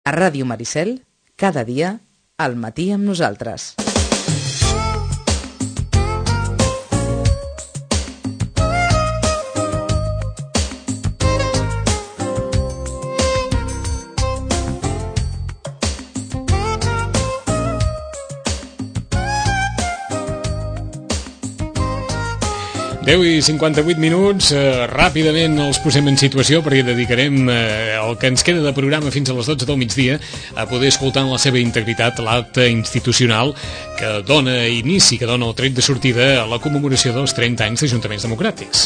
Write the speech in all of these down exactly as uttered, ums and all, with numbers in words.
A Ràdio Maricel, cada dia, al matí amb nosaltres. deu i cinquanta-vuit minuts, eh, ràpidament els posem en situació perquè dedicarem eh, el que ens queda de programa fins a les dotze del migdia a poder escoltar en la seva integritat l'acte institucional que dona inici, que dona el tret de sortida a la commemoració dels trenta anys d'Ajuntaments Democràtics.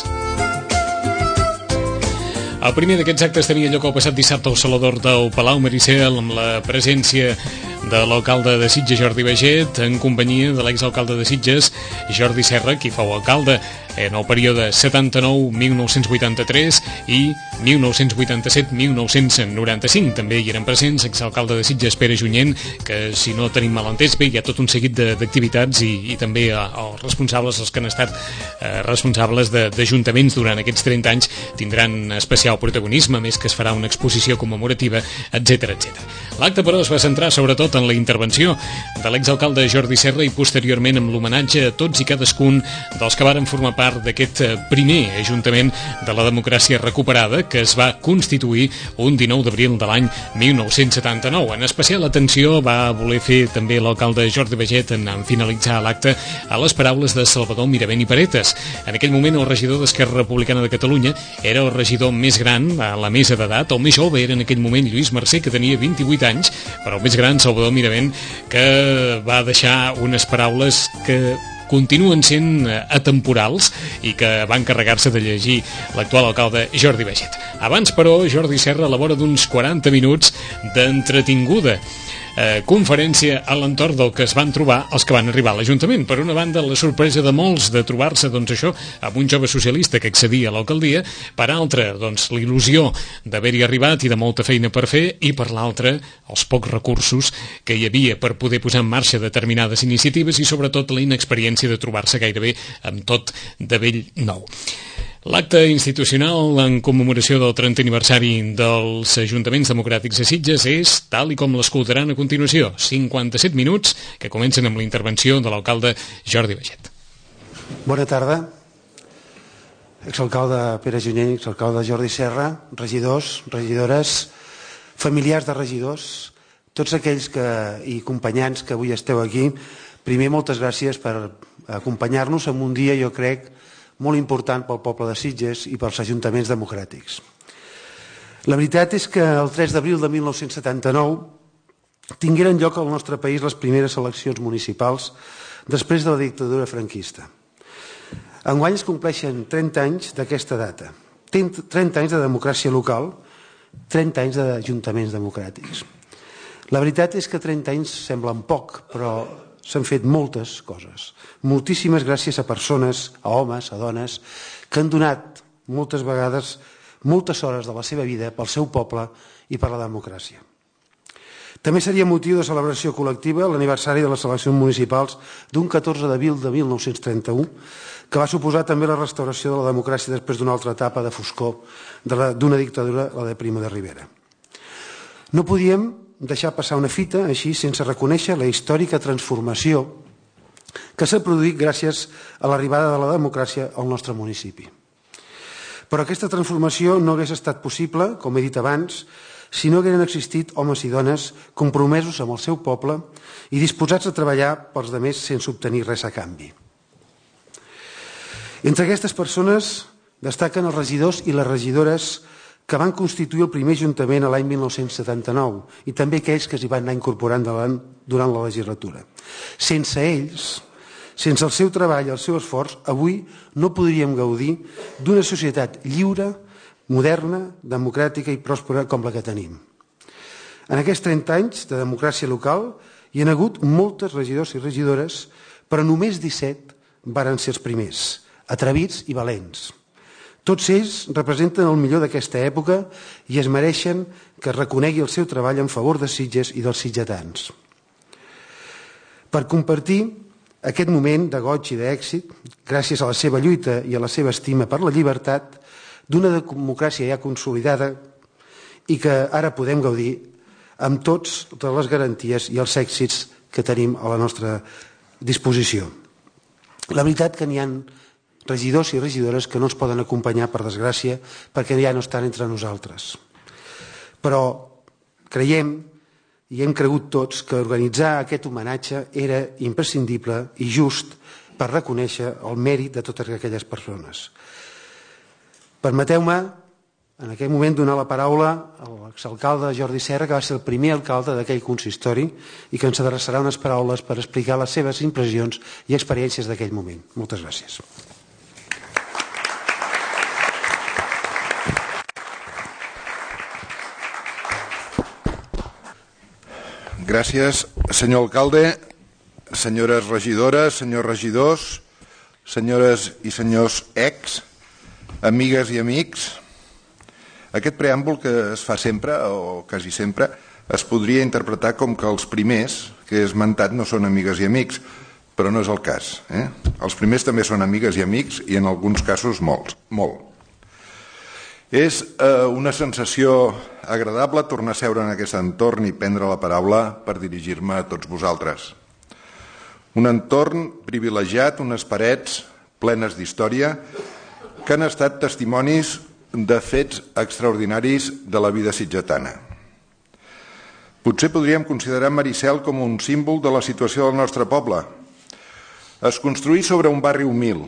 El primer d'aquests actes tenia lloc el passat dissabte al Salador del Palau Maricel amb la presència de l'alcalde de Sitges, Jordi Baiget, en companyia de l'exalcalde de Sitges, Jordi Serra, qui fou alcalde en el període setanta-nou a mil nou-cents vuitanta-tres i mil nou-cents vuitanta-set a mil nou-cents noranta-cinc. També hi eren presents exalcalde de Sitges, Pere Junyent, que, si no tenim mal entès, bé, hi ha tot un seguit d'activitats i, i també eh, els responsables, els que han estat eh, responsables d'ajuntaments durant aquests trenta anys, tindran especial protagonisme, més que es farà una exposició commemorativa, etcètera, etcètera. L'acte, però, es va centrar sobretot en la intervenció de l'exalcalde Jordi Serra i posteriorment amb l'homenatge a tots i cadascun dels que varen formar part d'aquest primer Ajuntament de la democràcia recuperada que es va constituir un dinou d'abril de l'any mil nou-cents setanta-nou. En especial atenció va voler fer també l'alcalde Jordi Baiget en, en finalitzar l'acte a les paraules de Salvador Miravent i Paretes. En aquell moment el regidor d'Esquerra Republicana de Catalunya era el regidor més gran a la mesa d'edat, el més jove era en aquell moment Lluís Mercè, que tenia vint-i-vuit anys, però el més gran, Salvador Miravent, que va deixar unes paraules que continuen sent atemporals i que van encarregar-se de llegir l'actual alcalde Jordi Baiget. Abans, però, Jordi Serra elabora d'uns quaranta minuts d'entretinguda eh, conferència a l'entorn del que es van trobar els que van arribar a l'Ajuntament. Per una banda, la sorpresa de molts de trobar-se, doncs, això, amb un jove socialista que accedia a l'alcaldia, per altra, doncs, l'il·lusió d'haver-hi arribat i de molta feina per fer, i per l'altra, els pocs recursos que hi havia per poder posar en marxa determinades iniciatives i, sobretot, la inexperiència de trobar-se gairebé amb tot de vell nou. L'acte institucional en commemoració del trentè aniversari dels Ajuntaments Democràtics de Sitges és, tal i com l'escoltaran a continuació, cinquanta-set minuts que comencen amb la intervenció de l'alcalde Jordi Baiget. Bona tarda. Exalcalde Pere Junyent, exalcalde Jordi Serra, regidors, regidores, familiars de regidors, tots aquells que, i acompanyants que avui esteu aquí, primer moltes gràcies per acompanyar-nos en un dia, jo crec, molt important pel poble de Sitges i pels ajuntaments democràtics. La veritat és que el tres d'abril de mil nou-cents setanta-nou tingueren lloc al nostre país les primeres eleccions municipals després de la dictadura franquista. Enguany es compleixen trenta anys d'aquesta data, trenta anys de democràcia local, trenta anys d'ajuntaments democràtics. La veritat és que trenta anys semblen poc, però s'han fet moltes coses. Moltíssimes gràcies a persones, a homes, a dones, que han donat moltes vegades moltes hores de la seva vida pel seu poble i per la democràcia. També seria motiu de celebració col·lectiva l'aniversari de les eleccions municipals d'un catorze d'abril de mil nou-cents trenta-u, que va suposar també la restauració de la democràcia després d'una altra etapa de foscor d'una dictadura, la de Primo de Rivera. No podíem deixar passar una fita així sense reconèixer la històrica transformació que s'ha produït gràcies a l'arribada de la democràcia al nostre municipi. Però aquesta transformació no hagués estat possible, com he dit abans, si no hagueren existit homes i dones compromesos amb el seu poble i disposats a treballar pels altres sense obtenir res a canvi. Entre aquestes persones destaquen els regidors i les regidores que van constituir el primer Ajuntament a l'any mil nou-cents setanta-nou i també aquells que s'hi van anar incorporant durant la legislatura. Sense ells, sense el seu treball i el seu esforç, avui no podríem gaudir d'una societat lliure, moderna, democràtica i pròspera com la que tenim. En aquests trenta anys de democràcia local hi ha hagut moltes regidors i regidores, però només disset varen ser els primers, atrevits i valents. Tots ells representen el millor d'aquesta època i es mereixen que es reconegui el seu treball en favor de Sitges i dels sitgetans. Per compartir aquest moment de goig i d'èxit, gràcies a la seva lluita i a la seva estima per la llibertat, d'una democràcia ja consolidada i que ara podem gaudir, amb tots, totes les garanties i els èxits que tenim a la nostra disposició. La veritat que n'hi ha regidors i regidores que no ens poden acompanyar, per desgràcia, perquè ja no estan entre nosaltres. Però creiem, i hem cregut tots, que organitzar aquest homenatge era imprescindible i just per reconèixer el mèrit de totes aquelles persones. Permeteu-me, en aquell moment, donar la paraula a l'exalcalde Jordi Serra, que va ser el primer alcalde d'aquell consistori i que ens adreçarà unes paraules per explicar les seves impressions i experiències d'aquell moment. Moltes gràcies. Gràcies, senyor alcalde, senyores regidores, senyors regidors, senyores i senyors ex, amigues i amics. Aquest preàmbul que es fa sempre, o quasi sempre, es podria interpretar com que els primers que he esmentat no són amigues i amics, però no és el cas. Eh? Els primers també són amigues i amics i en alguns casos molts, molt. És eh, una sensació agradable tornar a seure en aquest entorn i prendre la paraula per dirigir-me a tots vosaltres. Un entorn privilegiat, unes parets plenes d'història que han estat testimonis de fets extraordinaris de la vida sitgetana. Potser podríem considerar Maricel com un símbol de la situació del nostre poble. Es construí sobre un barri humil.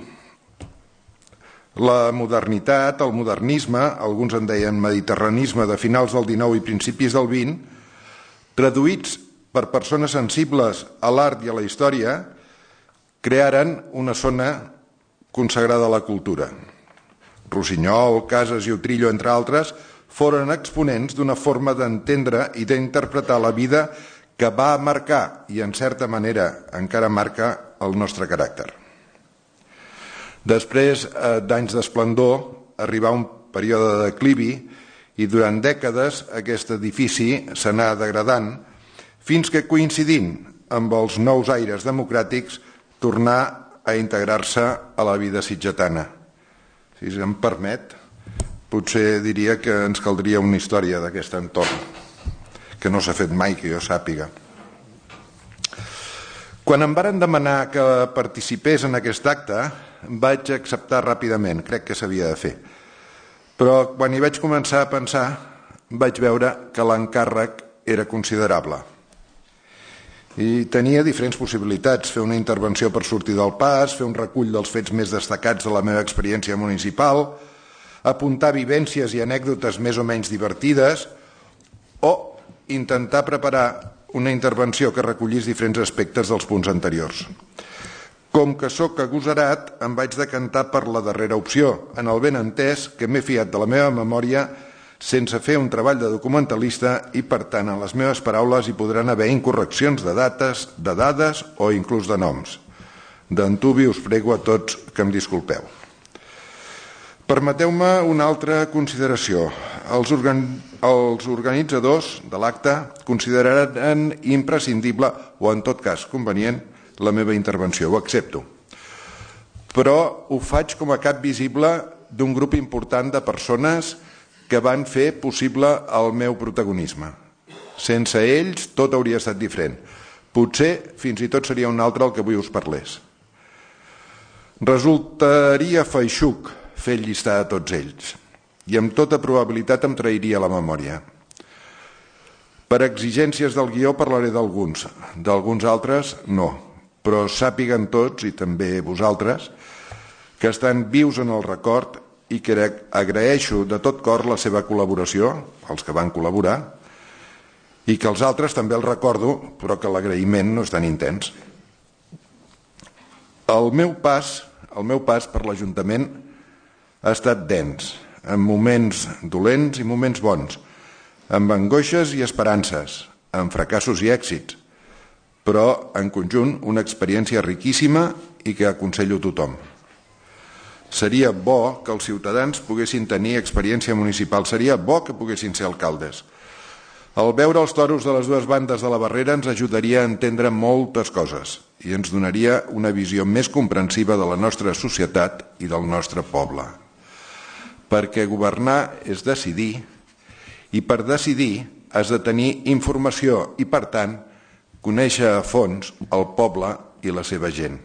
La modernitat, el modernisme, alguns en deien mediterranisme de finals del dinou i principis del vint, traduïts per persones sensibles a l'art i a la història, crearen una zona consagrada a la cultura. Rossinyol, Casas i Utrillo, entre altres, foren exponents d'una forma d'entendre i d'interpretar la vida que va marcar, i en certa manera encara marca, el nostre caràcter. Després d'anys d'esplendor, arribà un període de declivi i durant dècades aquest edifici s'anà degradant fins que, coincidint amb els nous aires democràtics, tornà a integrar-se a la vida sitgetana. Si em permet, potser diria que ens caldria una història d'aquest entorn, que no s'ha fet mai, que jo sàpiga. Quan em varen demanar que participés en aquest acte, vaig acceptar ràpidament, crec que s'havia de fer. Però quan hi vaig començar a pensar, vaig veure que l'encàrrec era considerable. I tenia diferents possibilitats, fer una intervenció per sortir del pas, fer un recull dels fets més destacats de la meva experiència municipal, apuntar vivències i anècdotes més o menys divertides, o intentar preparar una intervenció que recollís diferents aspectes dels punts anteriors. Com que sóc agosarat, em vaig decantar per la darrera opció, en el benentès que m'he fiat de la meva memòria sense fer un treball de documentalista i, per tant, en les meves paraules hi podran haver incorreccions de dates, de dades o inclús de noms. D'antuvi us prego a tots que em disculpeu. Permeteu-me una altra consideració. Els, organ... els organitzadors de l'acte consideraran imprescindible, o en tot cas convenient, la meva intervenció, ho accepto. Però ho faig com a cap visible d'un grup important de persones que van fer possible el meu protagonisme. Sense ells tot hauria estat diferent. Potser fins i tot seria un altre el que avui us parlés. Resultaria feixuc fer el llistar de tots ells i amb tota probabilitat em trairia la memòria. Per exigències del guió parlaré d'alguns, d'alguns altres no, però sàpiguen tots, i també vosaltres, que estan vius en el record i que agraeixo de tot cor la seva col·laboració, els que van col·laborar, i que els altres també els recordo, però que l'agraïment no és tan intens. El meu pas, el meu pas per l'Ajuntament ha estat dens, amb moments dolents i moments bons, amb angoixes i esperances, amb fracassos i èxits, però en conjunt una experiència riquíssima i que aconsello a tothom. Seria bo que els ciutadans poguessin tenir experiència municipal, seria bo que poguessin ser alcaldes. El veure els toros de les dues bandes de la barrera ens ajudaria a entendre moltes coses i ens donaria una visió més comprensiva de la nostra societat i del nostre poble. Perquè governar és decidir, i per decidir has de tenir informació i, per tant, conèixer a fons el poble i la seva gent.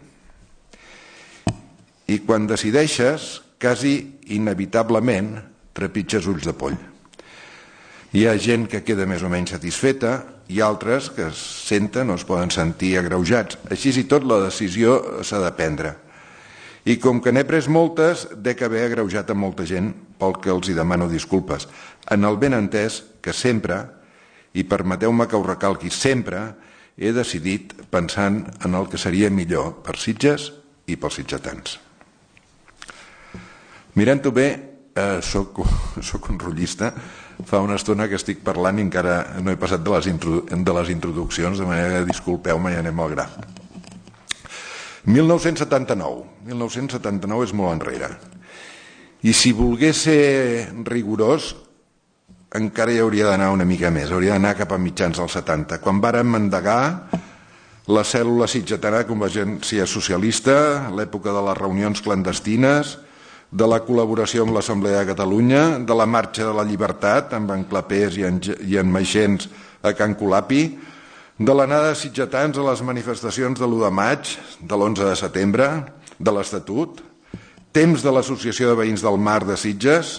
I quan decideixes, quasi inevitablement trepitges ulls de poll. Hi ha gent que queda més o menys satisfeta i altres que es senten o es poden sentir agreujats. Així i tot la decisió s'ha de prendre. I com que n'he pres moltes, dec haver agreujat a molta gent pel que els hi demano disculpes. En el ben entès que sempre, i permeteu-me que ho recalqui sempre, he decidit pensant en el que seria millor per Sitges i pels sitgetans. Mirant-ho bé, eh, soc, soc un rotllista, fa una estona que estic parlant i encara no he passat de les, introdu de les introduccions, de manera que disculpeu-me i anem al gra. mil nou-cents setanta-nou. mil nou-cents setanta-nou és molt enrere. I si volgués ser rigorós, encara hi hauria d'anar una mica més, hauria d'anar cap a mitjans dels setanta, quan vàrem endegar la cèl·lula sitgetana de Convergència Socialista, l'època de les reunions clandestines, de la col·laboració amb l'Assemblea de Catalunya, de la Marxa de la Llibertat amb en Clapés i en, i en Maixens a Can Colapi, de l'anada de sitgetans a les manifestacions de l'u de maig, de l'onze de setembre, de l'Estatut, temps de l'Associació de Veïns del Mar de Sitges.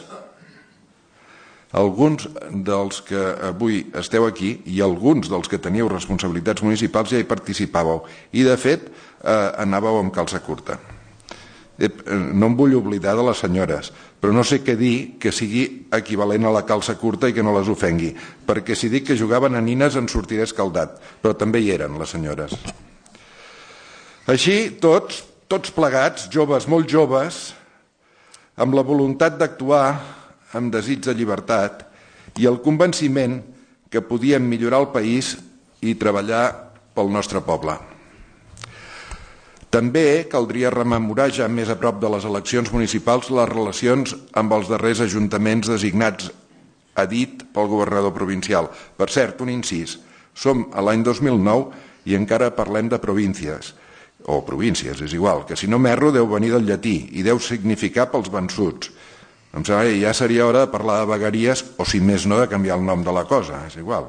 Alguns dels que avui esteu aquí i alguns dels que teníeu responsabilitats municipals ja hi participàveu i, de fet, eh, anàveu amb calça curta. No em vull oblidar de les senyores, però no sé què dir que sigui equivalent a la calça curta i que no les ofengui, perquè si dic que jugaven a nines en sortiré escaldat, però també hi eren les senyores. Així, tots, tots plegats, joves, molt joves, amb la voluntat d'actuar amb desig de llibertat i el convenciment que podíem millorar el país i treballar pel nostre poble. També caldria rememorar ja més a prop de les eleccions municipals les relacions amb els darrers ajuntaments designats a dit pel governador provincial. Per cert, un incís, som a l'any dos mil nou i encara parlem de províncies, o províncies, és igual, que si no m'erro deu venir del llatí i deu significar pels vençuts. Em sembla que ja seria hora de parlar de vegueries o, si més no, de canviar el nom de la cosa, és igual.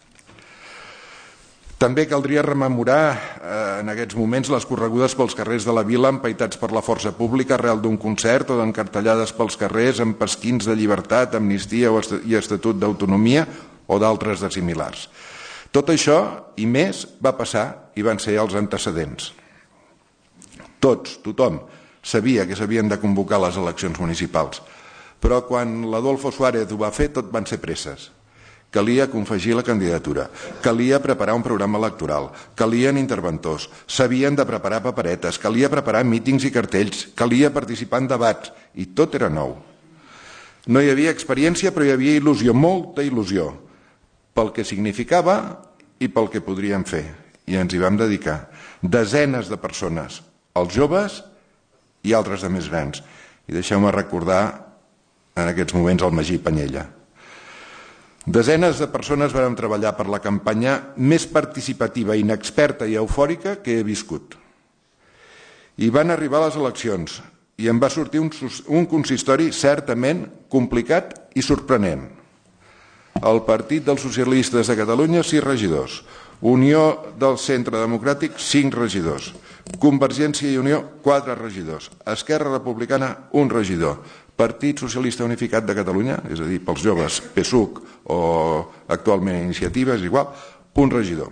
També caldria rememorar eh, en aquests moments les corregudes pels carrers de la vila empaitats per la força pública arrel d'un concert o d'encartellades pels carrers amb pasquins de llibertat, amnistia i estatut d'autonomia o d'altres de similars. Tot això i més va passar i van ser els antecedents. Tots, tothom, sabia que s'havien de convocar les eleccions municipals, però quan l'Adolfo Suárez ho va fer tot van ser presses. Calia confegir la candidatura, calia preparar un programa electoral, calien interventors, s'havien de preparar paperetes, calia preparar mítings i cartells, calia participar en debats, i tot era nou. No hi havia experiència, però hi havia il·lusió, molta il·lusió, pel que significava i pel que podríem fer. I ens hi vam dedicar. Desenes de persones, els joves i altres de més grans. I deixeu-me recordar en aquests moments el Magí Panyella. Desenes de persones varen treballar per la campanya més participativa, inexperta i eufòrica que he viscut. I van arribar les eleccions i em va sortir un, un consistori certament complicat i sorprenent. El Partit dels Socialistes de Catalunya, sis regidors. Unió del Centre Democràtic, cinc regidors. Convergència i Unió, quatre regidors. Esquerra Republicana, un regidor. Partit Socialista Unificat de Catalunya, és a dir, pels joves, P S U C o actualment Iniciativa, és igual, un regidor.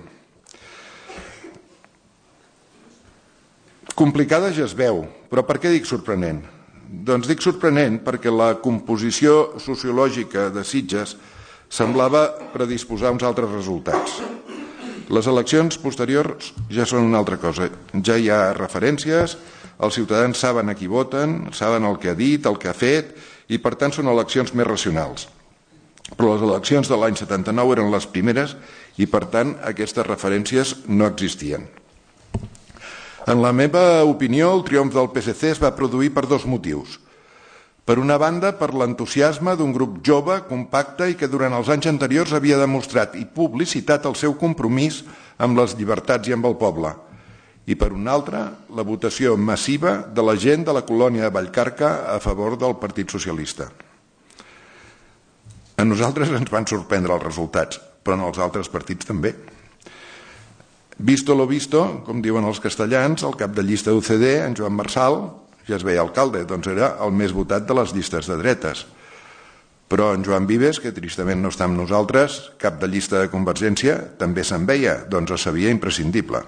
Complicada ja es veu, però per què dic sorprenent? Doncs dic sorprenent perquè la composició sociològica de Sitges semblava predisposar uns altres resultats. Les eleccions posteriors ja són una altra cosa. Ja hi ha referències, els ciutadans saben a qui voten, saben el que ha dit, el que ha fet, i per tant són eleccions més racionals. Però les eleccions de l'any setanta-nou eren les primeres i per tant aquestes referències no existien. En la meva opinió, el triomf del P S C es va produir per dos motius. Per una banda, per l'entusiasme d'un grup jove, compacte i que durant els anys anteriors havia demostrat i publicitat el seu compromís amb les llibertats i amb el poble. I per una altra, la votació massiva de la gent de la colònia de Vallcarca a favor del Partit Socialista. A nosaltres ens van sorprendre els resultats, però en els altres partits també. Visto lo visto, com diuen els castellans, el cap de llista d'U C D, en Joan Marsal, ja es veia alcalde, doncs era el més votat de les llistes de dretes. Però en Joan Vives, que tristament no està amb nosaltres, cap de llista de Convergència, també se'n veia, doncs es sabia imprescindible.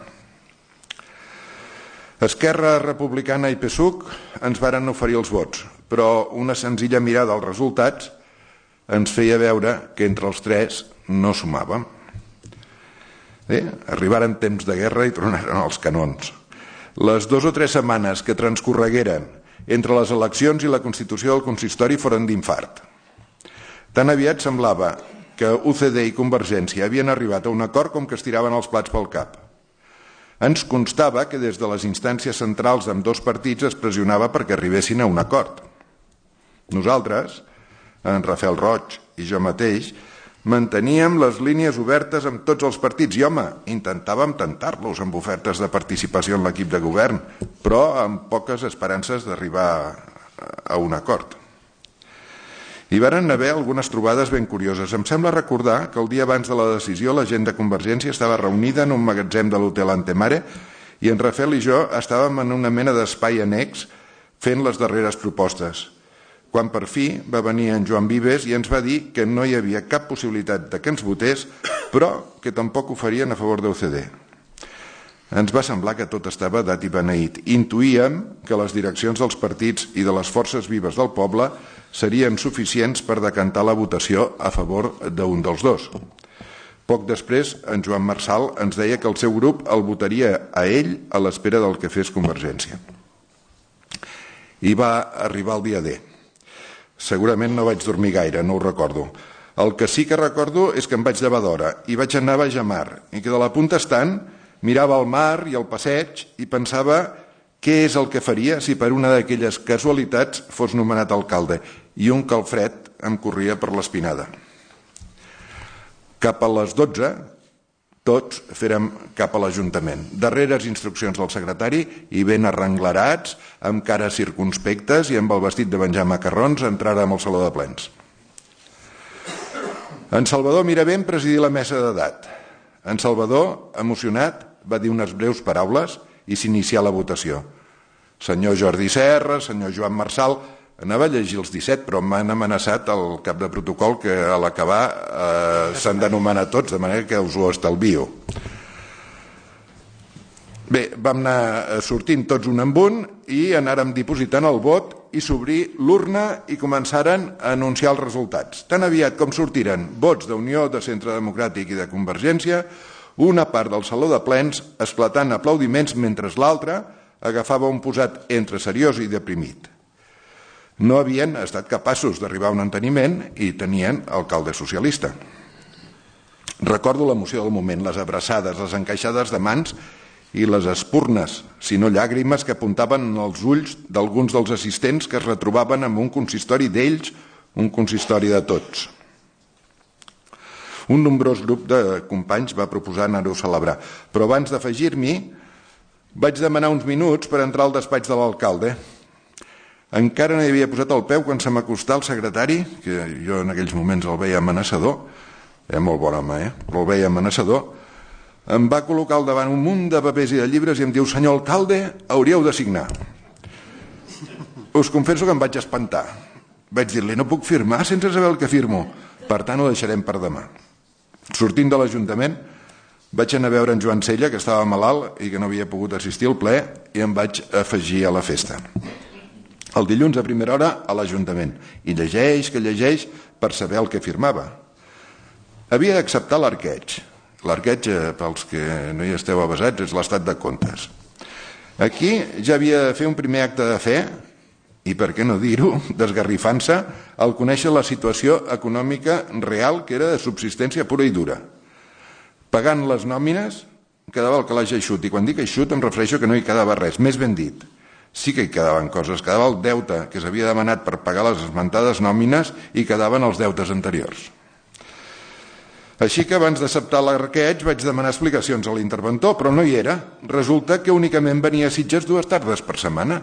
Esquerra Republicana i P S U C ens varen oferir els vots, però una senzilla mirada als resultats ens feia veure que entre els tres no sumàvem. Bé, arribaren temps de guerra i tornaren els canons. Les dues o tres setmanes que transcorregueren entre les eleccions i la constitució del consistori foren d'infart. Tan aviat semblava que U C D i Convergència havien arribat a un acord com que es tiraven els plats pel cap. Ens constava que des de les instàncies centrals d'ambdós partits es pressionava perquè arribessin a un acord. Nosaltres, en Rafael Roig i jo mateix, manteníem les línies obertes amb tots els partits i, home, intentàvem tentar-los amb ofertes de participació en l'equip de govern, però amb poques esperances d'arribar a un acord. Hi varen haver algunes trobades ben curioses. Em sembla recordar que el dia abans de la decisió la gent de Convergència estava reunida en un magatzem de l'Hotel Antemare i en Rafael i jo estàvem en una mena d'espai annex fent les darreres propostes. Quan per fi va venir en Joan Vives i ens va dir que no hi havia cap possibilitat de que ens votés, però que tampoc ho farien a favor d'U C D. Ens va semblar que tot estava dat i beneït. Intuïem que les direccions dels partits i de les forces vives del poble serien suficients per decantar la votació a favor d'un dels dos. Poc després, en Joan Marsal ens deia que el seu grup el votaria a ell a l'espera del que fes Convergència. I va arribar el dia D. Segurament no vaig dormir gaire, no ho recordo. El que sí que recordo és que em vaig llevar d'hora i vaig anar a baix a mar i que de la punta estant mirava el mar i el passeig i pensava què és el que faria si per una d'aquelles casualitats fos nomenat alcalde i un calfred em corria per l'espinada. Cap a les dotze, tots fèrem cap a l'Ajuntament, darreres instruccions del secretari i ben arrenglerats, amb cares circunspectes i amb el vestit de menjar macarrons, entràrem al saló de plens. En Salvador Miravent presidí la mesa d'edat. En Salvador, emocionat, va dir unes breus paraules i s'inicià la votació. Senyor Jordi Serra, senyor Joan Marsal, anava a llegir els disset, però m'han amenaçat el cap de protocol que a l'acabar eh, s'han d'anomenar tots, de manera que us ho estalvio. Bé, vam anar sortint tots un amb un i anàrem dipositant el vot i s'obrí l'urna i començaren a anunciar els resultats. Tan aviat com sortiren vots d'Unió, de Centre Democràtic i de Convergència, una part del saló de plens esclatant aplaudiments mentre l'altra agafava un posat entre seriós i deprimit. No havien estat capaços d'arribar a un enteniment i tenien alcalde socialista. Recordo l'emoció del moment, les abraçades, les encaixades de mans i les espurnes, si no llàgrimes, que apuntaven en els ulls d'alguns dels assistents que es retrobaven amb un consistori d'ells, un consistori de tots. Un nombrós grup de companys va proposar anar-ho a celebrar, però abans d'afegir-m'hi vaig demanar uns minuts per entrar al despatx de l'alcalde. Encara no hi havia posat el peu quan se m'acostà el secretari, que jo en aquells moments el veia amenaçador, era molt bon home, eh? però el veia amenaçador, em va col·locar al davant un munt de papers i de llibres i em diu: senyor alcalde, hauríeu de signar. Us confesso que em vaig espantar. Vaig dir-li: no puc firmar sense saber el que firmo, per tant ho deixarem per demà. Sortint de l'Ajuntament vaig anar a veure en Joan Sella, que estava malalt i que no havia pogut assistir al ple, i em vaig afegir a la festa. El dilluns a primera hora a l'Ajuntament, i llegeix que llegeix per saber el que firmava. Havia d'acceptar l'arqueig. L'arqueig, pels que no hi esteu avesats, és l'estat de comptes. Aquí ja havia de fer un primer acte de fe, i per què no dir-ho, desgarrifant-se, al conèixer la situació econòmica real que era de subsistència pura i dura. Pagant les nòmines quedava el calaix eixut, i quan dic eixut em refereixo que no hi quedava res, més ben dit. Sí que hi quedaven coses, quedava el deute que s'havia demanat per pagar les esmentades nòmines i quedaven els deutes anteriors. Així que abans d'acceptar l'arqueig vaig demanar explicacions a l'interventor, però no hi era. Resulta que únicament venia a Sitges dues tardes per setmana.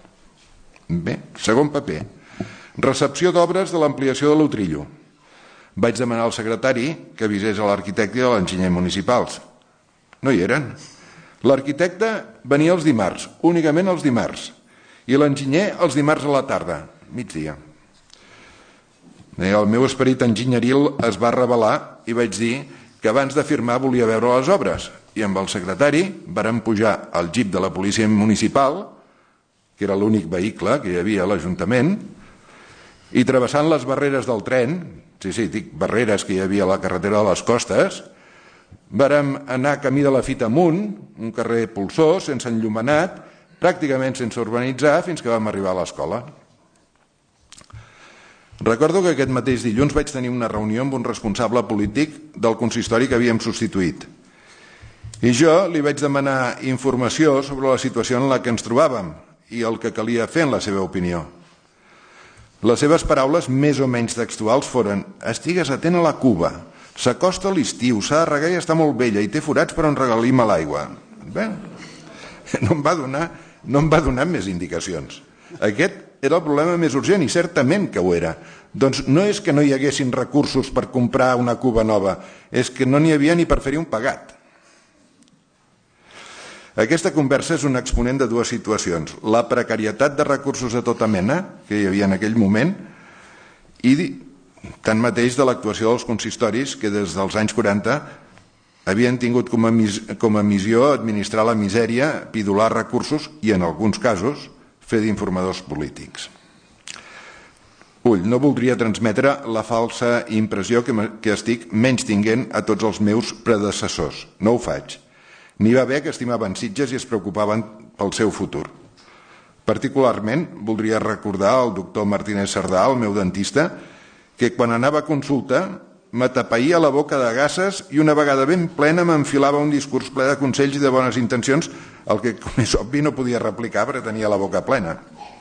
Bé, segon paper. Recepció d'obres de l'ampliació de l'Utrillo. Vaig demanar al secretari que avisés a l'arquitecte i a l'enginyer municipals. No hi eren. L'arquitecte venia els dimarts, únicament els dimarts, i l'enginyer els dimarts a la tarda, migdia. El meu esperit enginyeril es va revelar i vaig dir que abans de firmar volia veure les obres, i amb el secretari vàrem pujar al jeep de la policia municipal, que era l'únic vehicle que hi havia a l'Ajuntament, i travessant les barreres del tren, sí, sí, dic barreres que hi havia a la carretera de les Costes, vàrem anar camí de la Fita amunt, un carrer polsós, sense enllumenat, pràcticament sense urbanitzar, fins que vam arribar a l'escola. Recordo que aquest mateix dilluns vaig tenir una reunió amb un responsable polític del consistori que havíem substituït. I jo li vaig demanar informació sobre la situació en la que ens trobàvem i el que calia fer en la seva opinió. Les seves paraules, més o menys textuals, foren: estigues atent a la cuba, s'acosta l'estiu, s'ha de regar i està molt vella i té forats per on regalim a l'aigua. Bé, no em va donar, no em va donar més indicacions. Aquest era el problema més urgent i certament que ho era. Doncs no és que no hi haguessin recursos per comprar una cuba nova, és que no n'hi havia ni per fer-hi un pagat. Aquesta conversa és un exponent de dues situacions: la precarietat de recursos de tota mena que hi havia en aquell moment i tanmateix de l'actuació dels consistoris que des dels anys quaranta havien tingut com a, mis com a missió administrar la misèria, pidolar recursos i, en alguns casos, fer d'informadors polítics. Ull, no voldria transmetre la falsa impressió que, que estic menys tinguent a tots els meus predecessors. No ho faig. N'hi va haver que estimaven Sitges i es preocupaven pel seu futur. Particularment, voldria recordar al doctor Martínez Cerdà, el meu dentista, que quan anava a consulta m'atapeïa la boca de gasses i una vegada ben plena m'enfilava un discurs ple de consells i de bones intencions, el que, com és obvi, no podia replicar perquè tenia la boca plena.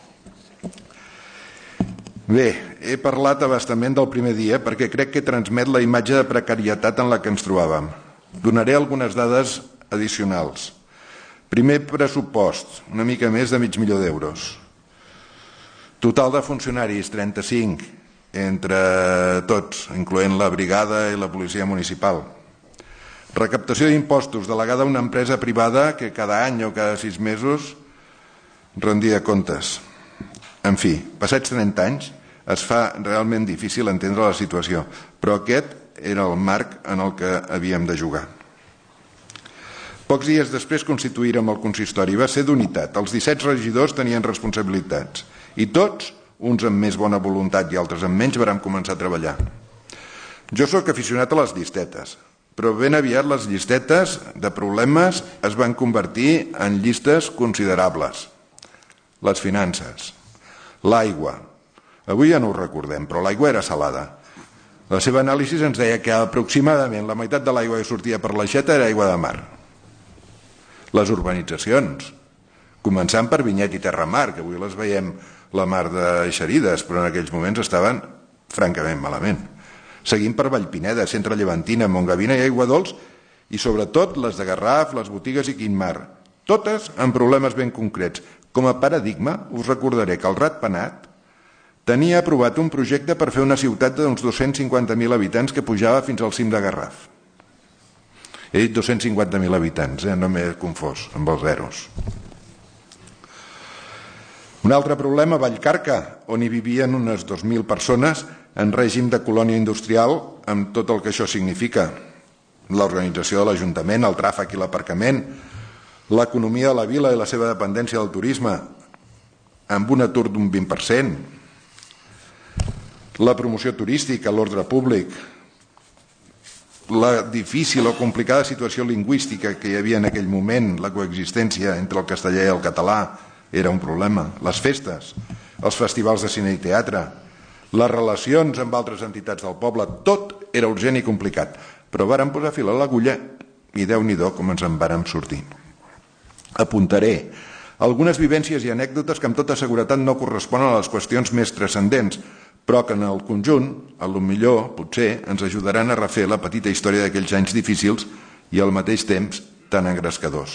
Bé, he parlat a bastament del primer dia perquè crec que transmet la imatge de precarietat en la que ens trobàvem. Donaré algunes dades addicionals. Primer pressupost, una mica més de mig milió d'euros. Total de funcionaris, trenta-cinc, entre tots, incloent la brigada i la policia municipal. Recaptació d'impostos delegada a una empresa privada que cada any o cada sis mesos rendia comptes. En fi, passats trenta anys es fa realment difícil entendre la situació, però aquest era el marc en el que havíem de jugar. Pocs dies després constituïrem el consistori. Va ser d'unitat. Els disset regidors tenien responsabilitats. I tots, uns amb més bona voluntat i altres amb menys, vàrem començar a treballar. Jo sóc aficionat a les llistetes, però ben aviat les llistetes de problemes es van convertir en llistes considerables. Les finances, l'aigua. Avui ja no ho recordem, però l'aigua era salada. La seva anàlisi ens deia que aproximadament la meitat de l'aigua que sortia per l'aixeta era aigua de mar. Les urbanitzacions, començant per Vinyet i Terramar, que avui les veiem la mar d'eixerides, però en aquells moments estaven francament malament. Seguint per Vallpineda, Centre Llevantina, Montgavina i Aiguadols, i sobretot les de Garraf, les Botigues i Quintmar, totes amb problemes ben concrets. Com a paradigma, us recordaré que el Ratpenat tenia aprovat un projecte per fer una ciutat d'uns dos-cents cinquanta mil habitants que pujava fins al cim de Garraf. He dit dos-cents cinquanta mil habitants, eh? No m'he confós amb els zeros. Un altre problema, Vallcarca, on hi vivien unes dos mil persones en règim de colònia industrial, amb tot el que això significa. L'organització de l'Ajuntament, el tràfic i l'aparcament, l'economia de la vila i la seva dependència del turisme, amb un atur d'un vint per cent, la promoció turística, l'ordre públic, la difícil o complicada situació lingüística que hi havia en aquell moment, la coexistència entre el castellà i el català era un problema, les festes, els festivals de cine i teatre, les relacions amb altres entitats del poble, tot era urgent i complicat, però vàrem posar fil a l'agulla i Déu-n'hi-do com ens en vàrem sortir. Apuntaré algunes vivències i anècdotes que amb tota seguretat no corresponen a les qüestions més transcendents, però que en el conjunt, a lo millor, potser, ens ajudaran a refer la petita història d'aquells anys difícils i al mateix temps tan engrescadors.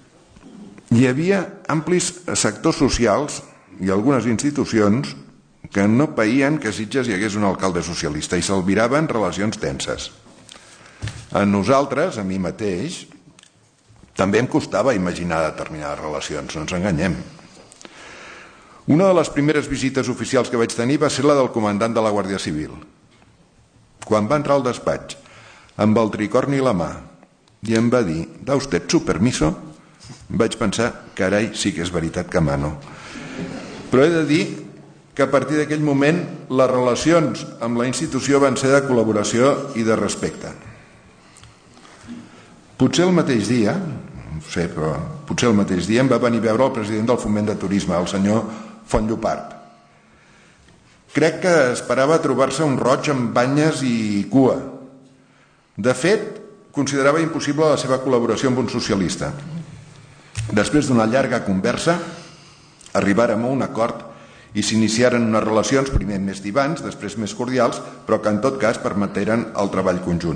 Hi havia amplis sectors socials i algunes institucions que no païen que a Sitges hi hagués un alcalde socialista i s'albiraven relacions tenses. A nosaltres, a mi mateix, també em costava imaginar determinades relacions, no ens enganyem. Una de les primeres visites oficials que vaig tenir va ser la del comandant de la Guàrdia Civil. Quan va entrar al despatx, amb el tricorni a la mà, i em va dir, ¿da usted su permiso? Vaig pensar, carai, sí que és veritat que mano. Però he de dir que a partir d'aquell moment les relacions amb la institució van ser de col·laboració i de respecte. Potser el mateix dia, no sé, però potser el mateix dia em va venir a veure el president del Foment de Turisme, el senyor Fontllepart. Crec que esperava trobar-se un roig amb banyes i cua. De fet, considerava impossible la seva col·laboració amb un socialista. Després d'una llarga conversa, arribàrem a un acord i s'iniciaren unes relacions, primer més tibants, després més cordials, però que en tot cas permeteren el treball conjunt.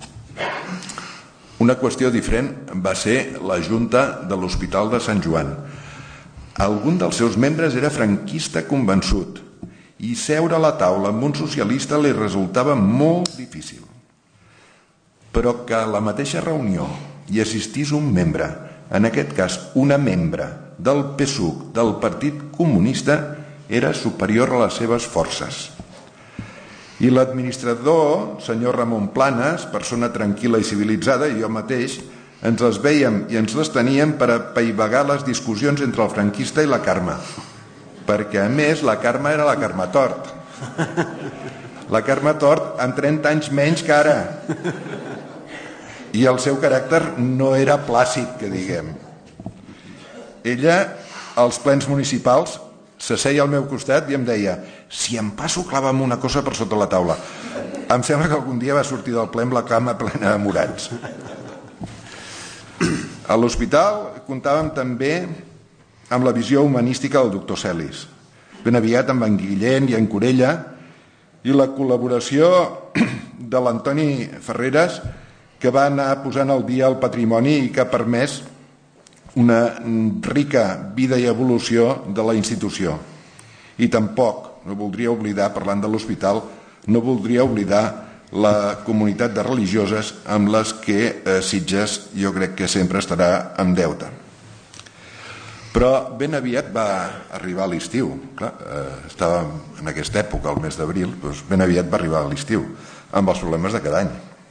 Una qüestió diferent va ser la Junta de l'Hospital de Sant Joan. Algun dels seus membres era franquista convençut i seure a la taula amb un socialista li resultava molt difícil. Però que a la mateixa reunió hi assistís un membre, en aquest cas una membre del P S U C, del Partit Comunista, era superior a les seves forces. I l'administrador, senyor Ramon Planes, persona tranquil·la i civilitzada, i jo mateix, ens les vèiem i ens les teníem per apaivagar les discussions entre el franquista i la Carme. Perquè, a més, la Carme era la Carme Tort. La Carme Tort amb trenta anys menys que ara. I el seu caràcter no era plàcid, que diguem. Ella, als plens municipals, s'asseia al meu costat i em deia, si em passo clava'm una cosa per sota la taula. Em sembla que algun dia va sortir del ple amb la cama plena de morats. A l'hospital comptàvem també amb la visió humanística del doctor Celis. Ben aviat amb en Guillén i en Corella i la col·laboració de l'Antoni Ferreres, que va anar posant al dia el patrimoni i que ha permès una rica vida i evolució de la institució. I tampoc, no voldria oblidar, parlant de l'hospital, no voldria oblidar la comunitat de religioses amb les que eh, Sitges jo crec que sempre estarà en deute. Però ben aviat va arribar l'estiu. Clar, eh, estàvem en aquesta època, al mes d'abril, doncs ben aviat va arribar l'estiu, amb els problemes de cada any.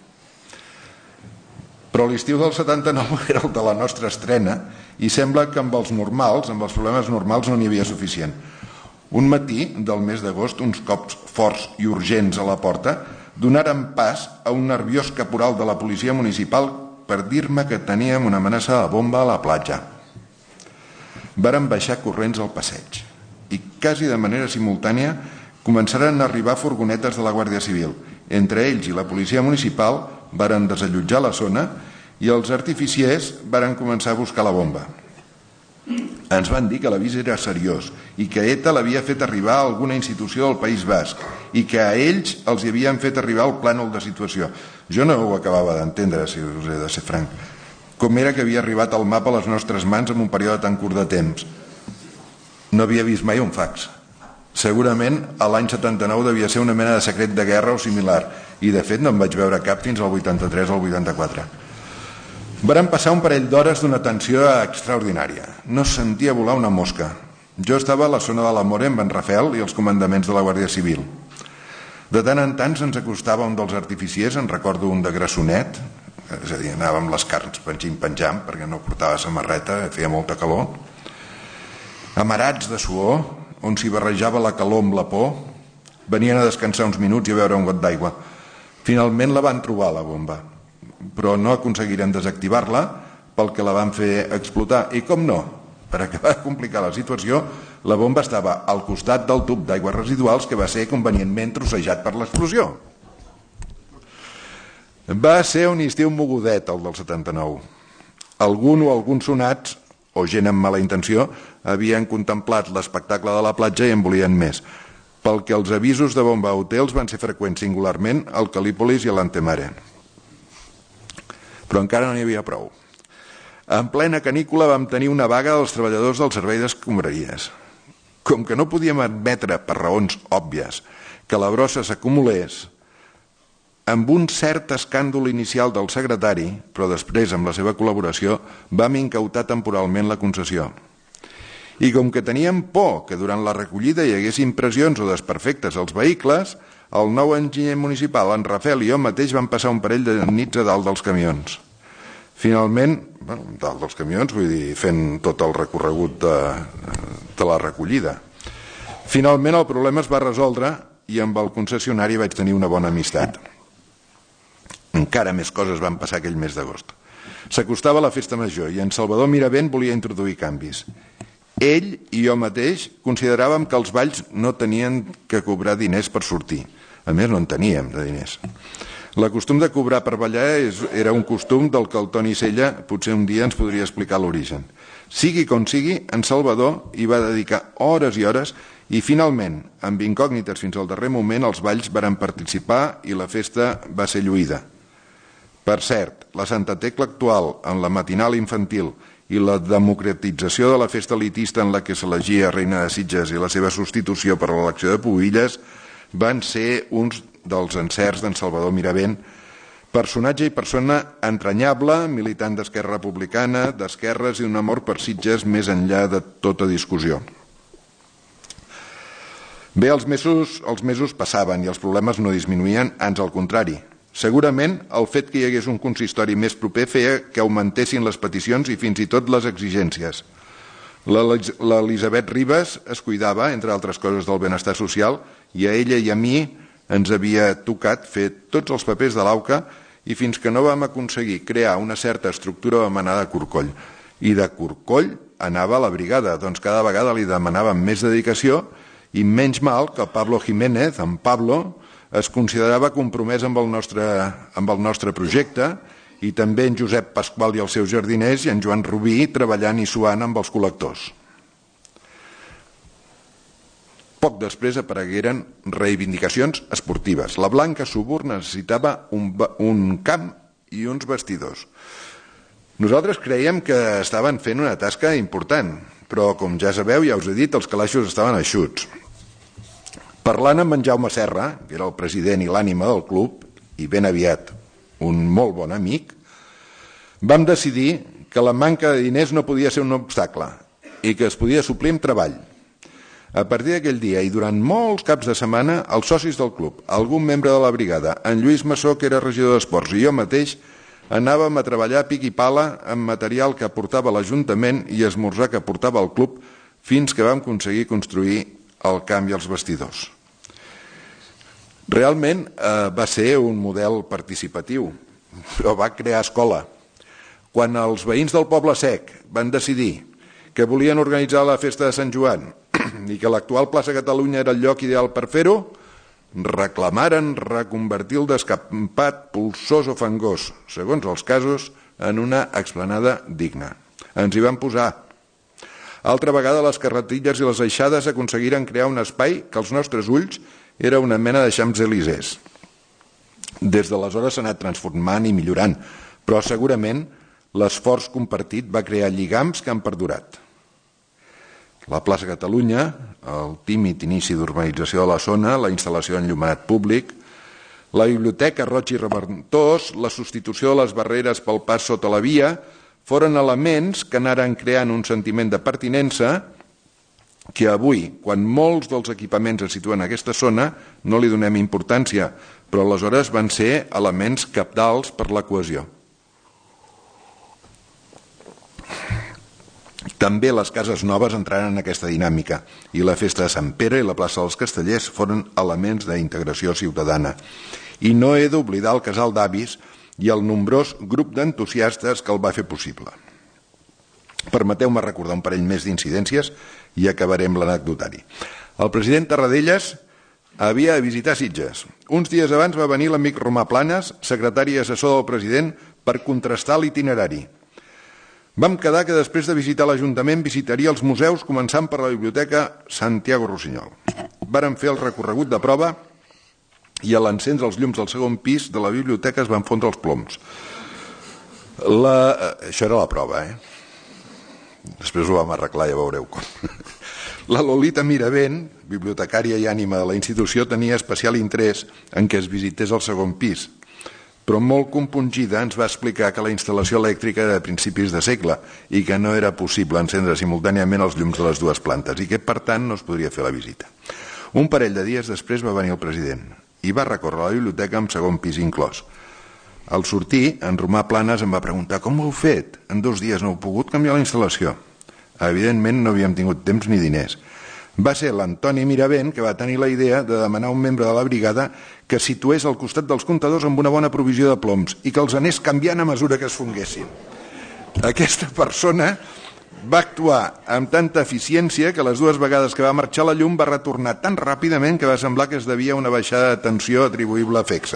Però l'estiu del setanta-nou era el de la nostra estrena i sembla que amb els normals, amb els problemes normals, no n'hi havia suficient. Un matí del mes d'agost, uns cops forts i urgents a la porta donaren pas a un nerviós caporal de la policia municipal per dir-me que teníem una amenaça de bomba a la platja. Varen baixar corrents al passeig i quasi de manera simultània començaren a arribar furgonetes de la Guàrdia Civil. Entre ells i la policia municipal varen desallotjar la zona i els artificiers varen començar a buscar la bomba. Ens van dir que l'avís era seriós i que ETA l'havia fet arribar a alguna institució del País Basc i que a ells els hi havien fet arribar el plànol de situació. Jo no ho acabava d'entendre, si us he de ser franc. Com era que havia arribat el mapa a les nostres mans en un període tan curt de temps? No havia vist mai un fax. Segurament a l'any setanta-nou devia ser una mena de secret de guerra o similar i de fet no en vaig veure cap fins al vuitanta-tres o al vuitanta-quatre. Varen passar un parell d'hores d'una tensió extraordinària. No sentia volar una mosca. Jo estava a la zona de la More amb en Rafael i els comandaments de la Guàrdia Civil. De tant en tant se'ns acostava un dels artificiers, en recordo un de Grassonet, és a dir, anava amb les carns penjant-penjant perquè no portava samarreta, feia molta calor, amarats de suor, on s'hi barrejava la calor amb la por, venien a descansar uns minuts i a beure un got d'aigua. Finalment la van trobar, la bomba, però no aconseguiren desactivar-la pel que la van fer explotar. I com no, per acabar de complicar la situació, la bomba estava al costat del tub d'aigües residuals que va ser convenientment trossejat per l'explosió. Va ser un estiu mogudet, el del setanta-nou. Algun o alguns sonats, o gent amb mala intenció, havien contemplat l'espectacle de la platja i en volien més, pel que els avisos de bomba a hotels van ser freqüents singularment al Calípolis i a l'Antemare. Però encara no n'hi havia prou. En plena canícula vam tenir una vaga dels treballadors del servei d'escombraries. Com que no podíem admetre, per raons òbvies, que la brossa s'acumulés, amb un cert escàndol inicial del secretari, però després, amb la seva col·laboració, vam incautar temporalment la concessió. I com que teníem por que durant la recollida hi hagués impressions o desperfectes als vehicles, el nou enginyer municipal, en Rafel i jo mateix vam passar un parell de nits a dalt dels camions. Finalment, bueno, dalt dels camions, vull dir, fent tot el recorregut de, de la recollida. Finalment el problema es va resoldre i amb el concessionari vaig tenir una bona amistat. Encara més coses van passar aquell mes d'agost. S'acostava la festa major i en Salvador Miravent volia introduir canvis. Ell i jo mateix consideràvem que els balls no tenien que cobrar diners per sortir. A més, no en teníem de diners. La costum de cobrar per ballar era un costum del que el Toni Sella potser un dia ens podria explicar l'origen. Sigui com sigui, en Salvador hi va dedicar hores i hores i finalment, amb incògnites fins al darrer moment, els balls varen participar i la festa va ser lluïda. Per cert, la Santa Tecla actual, en la matinal infantil i la democratització de la festa elitista en la que s'elegia Reina de Sitges i la seva substitució per l'elecció de Pubilles van ser uns dels encerts d'en Salvador Miravent, personatge i persona entranyable, militant d'Esquerra Republicana, d'esquerres i un amor per Sitges més enllà de tota discussió. Bé, els mesos, els mesos passaven i els problemes no disminuïen, ans al contrari. Segurament el fet que hi hagués un consistori més proper feia que augmentessin les peticions i fins i tot les exigències. L'Elisabet Ribas es cuidava, entre altres coses, del benestar social i a ella i a mi ens havia tocat fer tots els papers de l'AUCA i fins que no vam aconseguir crear una certa estructura vam anar de corcoll. I de corcoll anava a la brigada, doncs cada vegada li demanàvem més dedicació i menys mal que Pablo Jiménez, en Pablo, es considerava compromès amb el nostre, amb el nostre projecte i també en Josep Pasqual i els seus jardiners i en Joan Rubí treballant i suant amb els col·lectors. Poc després aparegueren reivindicacions esportives. La Blanca Subur necessitava un, un camp i uns vestidors. Nosaltres creiem que estaven fent una tasca important, però com ja sabeu, ja us he dit, els calaixos estaven eixuts. Parlant amb en Jaume Serra, que era el president i l'ànima del club, i ben aviat un molt bon amic, vam decidir que la manca de diners no podia ser un obstacle i que es podia suplir amb treball. A partir d'aquell dia i durant molts caps de setmana, els socis del club, algun membre de la brigada, en Lluís Massó, que era regidor d'Esports, i jo mateix, anàvem a treballar a pic i pala amb material que aportava l'Ajuntament i esmorzar que aportava el club fins que vam aconseguir construir el camp i els vestidors. Realment eh, va ser un model participatiu, però va crear escola. Quan els veïns del Poble Sec van decidir que volien organitzar la festa de Sant Joan i que l'actual plaça Catalunya era el lloc ideal per fer-ho, reclamaren reconvertir el descampat polsós o fangós, segons els casos, en una explanada digna. Ens hi van posar. Altra vegada les carretilles i les aixades aconseguiren crear un espai que als nostres ulls era una mena de Champs-Élysées. Des d'aleshores s'ha anat transformant i millorant, però segurament l'esforç compartit va crear lligams que han perdurat. La plaça Catalunya, el tímid inici d'urbanització de la zona, la instal·lació d'enllumenat públic, la biblioteca Roig i Reventós, la substitució de les barreres pel pas sota la via, foren elements que anaren creant un sentiment de pertinença que avui, quan molts dels equipaments es situen en aquesta zona, no li donem importància, però aleshores van ser elements cabdals per la cohesió. També les cases noves entraren en aquesta dinàmica i la festa de Sant Pere i la plaça dels Castellers foren elements d'integració ciutadana. I no he d'oblidar el casal d'avis i el nombrós grup d'entusiastes que el va fer possible. Permeteu-me recordar un parell més d'incidències i acabarem l'anecdotari. El president Tarradellas havia de visitar Sitges. Uns dies abans va venir l'amic Romà Planes, secretari i assessor del president, per contrastar l'itinerari. Vam quedar que després de visitar l'Ajuntament visitaria els museus, començant per la Biblioteca Santiago Rossinyol. Varen fer el recorregut de prova i a l'encens els llums del segon pis de la biblioteca es van fondre els ploms. La... Això era la prova, eh? Després ho vam arreglar, ja veureu com. La Lolita Miravent, bibliotecària i ànima de la institució, tenia especial interès en què es visités el segon pis, però molt compungida ens va explicar que la instal·lació elèctrica era de principis de segle i que no era possible encendre simultàniament els llums de les dues plantes i que, per tant, no es podria fer la visita. Un parell de dies després va venir el president i va recórrer la biblioteca amb segon pis inclòs. Al sortir, en Romà Planes em va preguntar com ho heu fet? En dos dies no heu pogut canviar la instal·lació. Evidentment no havíem tingut temps ni diners. Va ser l'Antoni Miravent que va tenir la idea de demanar a un membre de la brigada que situés al costat dels comptadors amb una bona provisió de ploms i que els anés canviant a mesura que es fonguessin. Aquesta persona va actuar amb tanta eficiència que les dues vegades que va marxar la llum va retornar tan ràpidament que va semblar que es devia una baixada de tensió atribuïble a Fexa.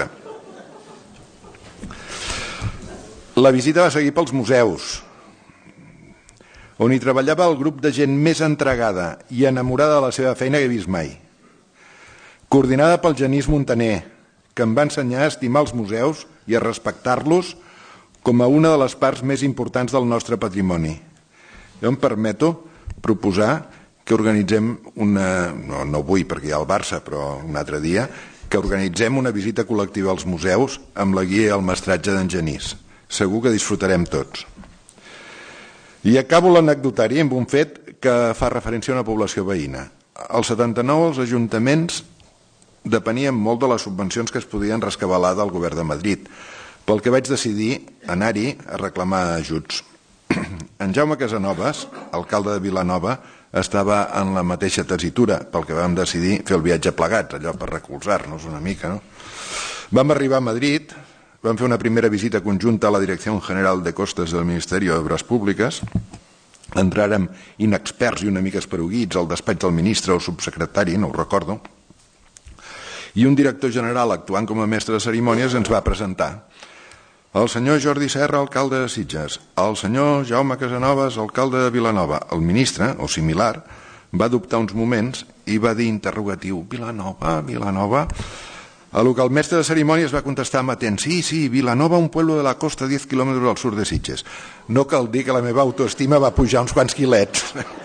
La visita va seguir pels museus, on hi treballava el grup de gent més entregada i enamorada de la seva feina que he vist mai. Coordinada pel Genís Montaner, que em va ensenyar a estimar els museus i a respectar-los com a una de les parts més importants del nostre patrimoni. Jo em permeto proposar que organitzem una... No, no vull perquè hi ha el Barça, però un altre dia, que organitzem una visita col·lectiva als museus amb la guia i el mestratge d'en Genís. Segur que disfrutarem tots. I acabo l'anecdotari amb un fet que fa referència a una població veïna. Als setanta-nou els ajuntaments depenien molt de les subvencions que es podien rescabalar del govern de Madrid, pel que vaig decidir anar-hi a reclamar ajuts. En Jaume Casanovas, alcalde de Vilanova, estava en la mateixa tessitura, pel que vam decidir fer el viatge plegats, allò per recolzar-nos una mica, no? Vam arribar a Madrid, vam fer una primera visita conjunta a la Direcció General de Costes del Ministeri d'Obres Públiques, entràrem inexperts i una mica esperuguits al despatx del ministre o subsecretari, no ho recordo, i un director general actuant com a mestre de cerimònies ens va presentar. El senyor Jordi Serra, alcalde de Sitges, el senyor Jaume Casanovas, alcalde de Vilanova. El ministre, o similar, va dubtar uns moments i va dir interrogatiu, Vilanova, Vilanova... A lo que el mestre de cerimònies va contestar amatent, sí, sí, Vilanova, un pueblo de la costa diez quilòmetres al sur de Sitges. No cal dir que la meva autoestima va pujar uns quants quilets.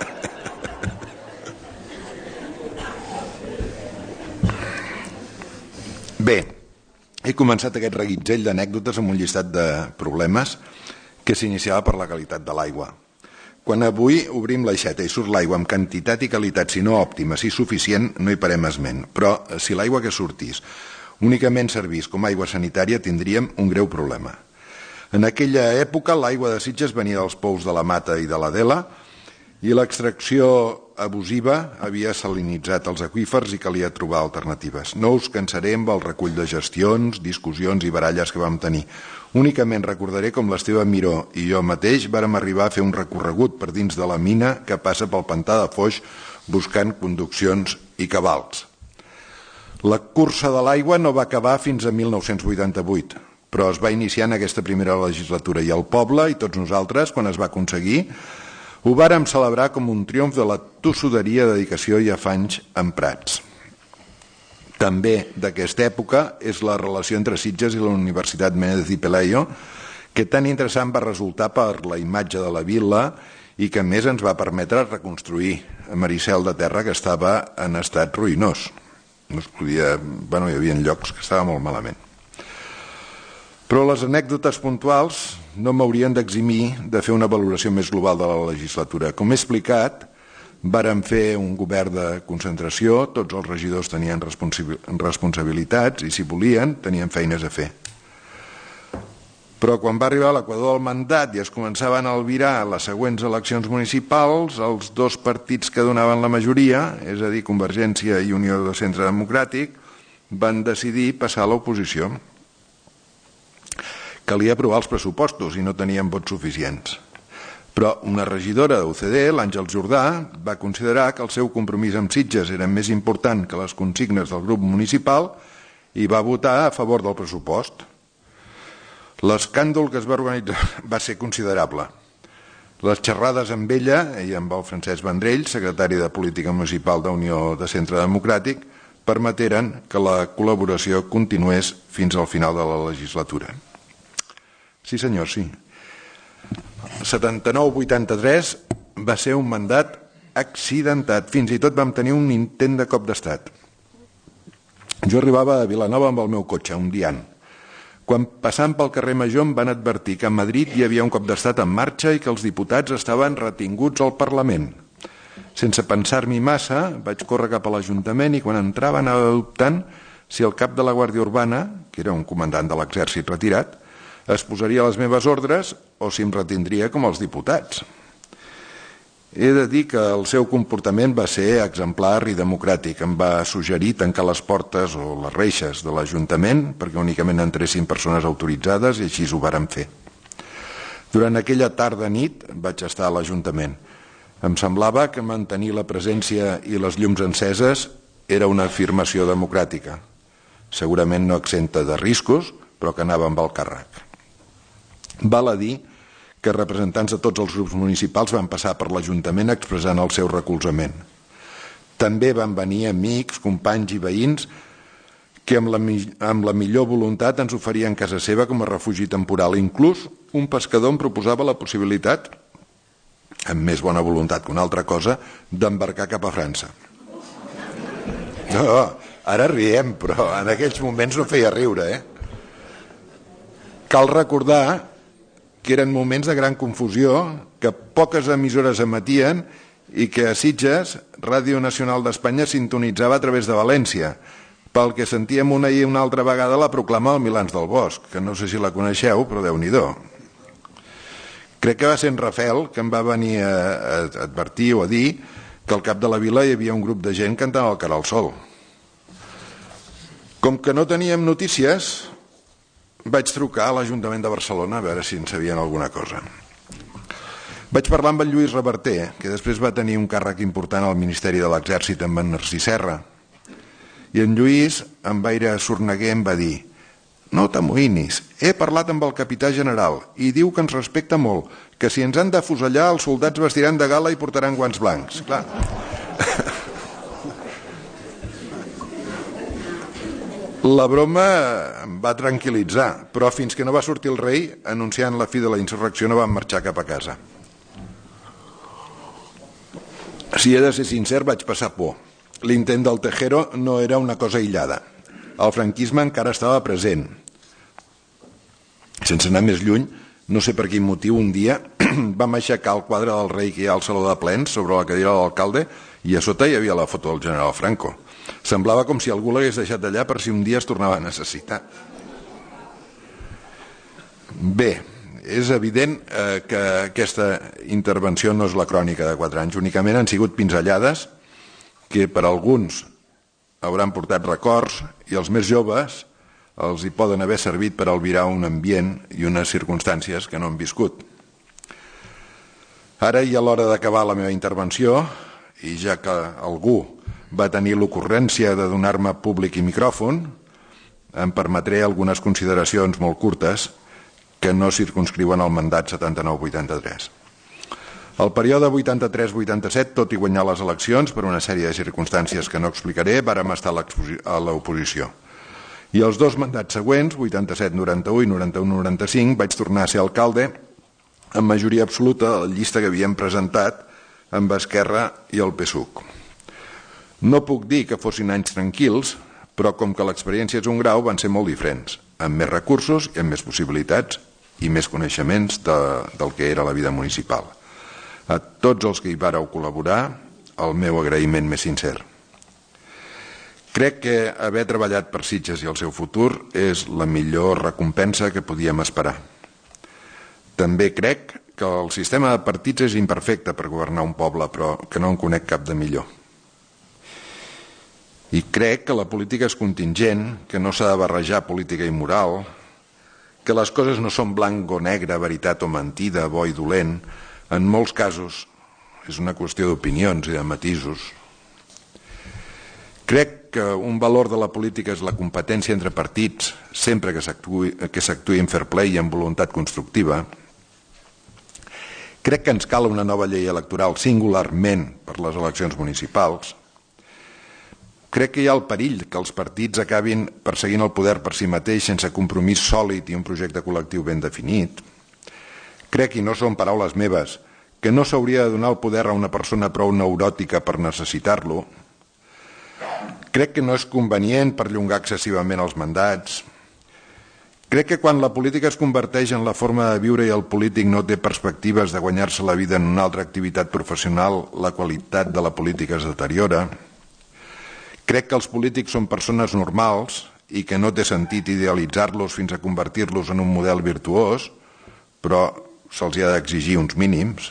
Bé, he començat aquest reguitzell d'anècdotes amb un llistat de problemes que s'iniciava per la qualitat de l'aigua. Quan avui obrim l'aixeta i surt l'aigua amb quantitat i qualitat, si no òptima, si suficient, no hi parem esment. Però si l'aigua que sortís únicament servís com a aigua sanitària, tindríem un greu problema. En aquella època l'aigua de Sitges venia dels pous de la Mata i de l'Adela i l'extracció abusiva havia salinitzat els aqüífers i calia trobar alternatives. No us cansaré amb el recull de gestions, discussions i baralles que vam tenir. Únicament recordaré com l'Esteve Miró i jo mateix vàrem arribar a fer un recorregut per dins de la mina que passa pel pantà de Foix buscant conduccions i cabals. La cursa de l'aigua no va acabar fins a mil nou-cents vuitanta-vuit, però es va iniciar en aquesta primera legislatura i el poble i tots nosaltres, quan es va aconseguir, ho vàrem celebrar com un triomf de la tossuderia, dedicació i afanys emprats. També d'aquesta època és la relació entre Sitges i la Universitat Méndez y Pelayo, que tan interessant va resultar per la imatge de la vila i que a més ens va permetre reconstruir a Maricel de terra que estava en estat ruïnós. No es podia... Bueno, hi havia llocs que estava molt malament. Però les anècdotes puntuals no m'haurien d'eximir de fer una valoració més global de la legislatura. Com he explicat, vàrem fer un govern de concentració, tots els regidors tenien responsabilitats i, si volien, tenien feines a fer. Però quan va arribar l'equador del mandat i es començaven a albirar les següents eleccions municipals, els dos partits que donaven la majoria, és a dir, Convergència i Unió de Centre Democràtic, van decidir passar a l'oposició. Calia aprovar els pressupostos i no tenien vots suficients. Però una regidora de U C D, l'Àngel Jordà, va considerar que el seu compromís amb Sitges era més important que les consignes del grup municipal i va votar a favor del pressupost. L'escàndol que es va organitzar va ser considerable. Les xerrades amb ella i amb el Francesc Vendrell, secretari de Política Municipal d'Unió de Centre Democràtic, permeteren que la col·laboració continués fins al final de la legislatura. Sí, senyor, sí. setanta-nou vuitanta-tres va ser un mandat accidentat. Fins i tot vam tenir un intent de cop d'estat. Jo arribava a Vilanova amb el meu cotxe, un Dian. Quan passant pel carrer Major em van advertir que a Madrid hi havia un cop d'estat en marxa i que els diputats estaven retinguts al Parlament. Sense pensar-m'hi massa, vaig córrer cap a l'Ajuntament i quan entrava anava dubtant si el cap de la Guàrdia Urbana, que era un comandant de l'exèrcit retirat, es posaria a les meves ordres o si em retindria com els diputats. He de dir que el seu comportament va ser exemplar i democràtic. Em va suggerir tancar les portes o les reixes de l'Ajuntament perquè únicament entressin persones autoritzades i així ho vàrem fer. Durant aquella tarda nit vaig estar a l'Ajuntament. Em semblava que mantenir la presència i les llums enceses era una afirmació democràtica. Segurament no exenta de riscos, però que anava amb el càrrec. Val a dir que representants de tots els grups municipals van passar per l'Ajuntament expressant el seu recolzament. També van venir amics, companys i veïns que amb la, amb la millor voluntat ens oferien casa seva com a refugi temporal. Inclús un pescador em proposava la possibilitat, amb més bona voluntat que una altra cosa, d'embarcar cap a França. No, ara riem, però en aquells moments no feia riure, eh? Cal recordar que eren moments de gran confusió, que poques emissores emetien i que a Sitges, Ràdio Nacional d'Espanya sintonitzava a través de València. Pel que sentíem una i una altra vegada la proclama del Milans del Bosc, que no sé si la coneixeu, però Déu-n'hi-do. Crec que va ser en Rafel que em va venir a advertir o a dir que al cap de la vila hi havia un grup de gent cantant el Cara al Sol. Com que no teníem notícies, vaig trucar a l'Ajuntament de Barcelona a veure si en sabien alguna cosa. Vaig parlar amb en Lluís Reverter, que després va tenir un càrrec important al Ministeri de l'Exèrcit amb en Narcís Serra. I en Lluís, amb aire sorneguer, em va dir: no t'amoïnis, he parlat amb el capità general i diu que ens respecta molt, que si ens han de fusellar els soldats vestiran de gala i portaran guants blancs. Clar. La broma em va tranquil·litzar, però fins que no va sortir el rei anunciant la fi de la insurrecció no vam marxar cap a casa. Si he de ser sincer, vaig passar por. L'intent del Tejero no era una cosa aïllada. El franquisme encara estava present. Sense anar més lluny, no sé per quin motiu, un dia vam aixecar el quadre del rei que hi ha al Saló de Plens sobre la cadira de l'alcalde i a sota hi havia la foto del general Franco. Semblava com si algú l'hagués deixat allà per si un dia es tornava a necessitar. Bé, és evident eh, que aquesta intervenció no és la crònica de quatre anys, únicament han sigut pinzellades que per alguns hauran portat records i els més joves els hi poden haver servit per albirar un ambient i unes circumstàncies que no han viscut. Ara ja a l'hora d'acabar la meva intervenció, i ja que algú va tenir l'ocurrència de donar-me públic i micròfon, em permetré algunes consideracions molt curtes que no circunscriuen el mandat setanta-nou vuitanta-tres. El període vuitanta-tres vuitanta-set, tot i guanyar les eleccions per una sèrie de circumstàncies que no explicaré, vàrem estar a l'oposició. I els dos mandats següents, vuitanta-set noranta-u i noranta-u noranta-cinc, vaig tornar a ser alcalde amb majoria absoluta a la llista que havíem presentat amb Esquerra i el P S U C. No puc dir que fossin anys tranquils, però com que l'experiència és un grau, van ser molt diferents, amb més recursos i amb més possibilitats i més coneixements de, del que era la vida municipal. A tots els que hi vàreu col·laborar, el meu agraïment més sincer. Crec que haver treballat per Sitges i el seu futur és la millor recompensa que podíem esperar. També crec que el sistema de partits és imperfecte per governar un poble, però que no en conec cap de millor. I crec que la política és contingent, que no s'ha de barrejar política i moral, que les coses no són blanc o negre, veritat o mentida, bo i dolent. En molts casos és una qüestió d'opinions i de matisos. Crec que un valor de la política és la competència entre partits, sempre que s'actuï que s'actuï en fair play i en voluntat constructiva. Crec que ens cal una nova llei electoral singularment per les eleccions municipals. Crec que hi ha el perill que els partits acabin perseguint el poder per si mateix sense compromís sòlid i un projecte col·lectiu ben definit. Crec, i no són paraules meves, que no s'hauria de donar el poder a una persona prou neuròtica per necessitar-lo. Crec que no és convenient perllongar excessivament els mandats. Crec que quan la política es converteix en la forma de viure i el polític no té perspectives de guanyar-se la vida en una altra activitat professional, la qualitat de la política es deteriora. Crec que els polítics són persones normals i que no té sentit idealitzar-los fins a convertir-los en un model virtuós, però se'ls ha d'exigir uns mínims.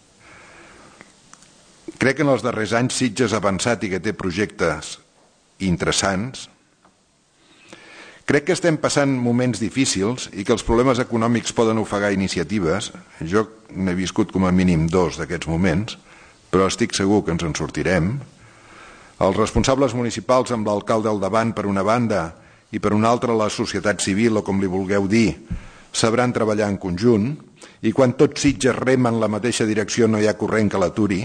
Crec que en els darrers anys Sitges ha avançat i que té projectes interessants. Crec que estem passant moments difícils i que els problemes econòmics poden ofegar iniciatives. Jo n'he viscut com a mínim dos d'aquests moments, però estic segur que ens en sortirem. Els responsables municipals amb l'alcalde al davant per una banda i per una altra la societat civil, o com li vulgueu dir, sabran treballar en conjunt, i quan tots Sitges remen en la mateixa direcció no hi ha corrent que l'aturi.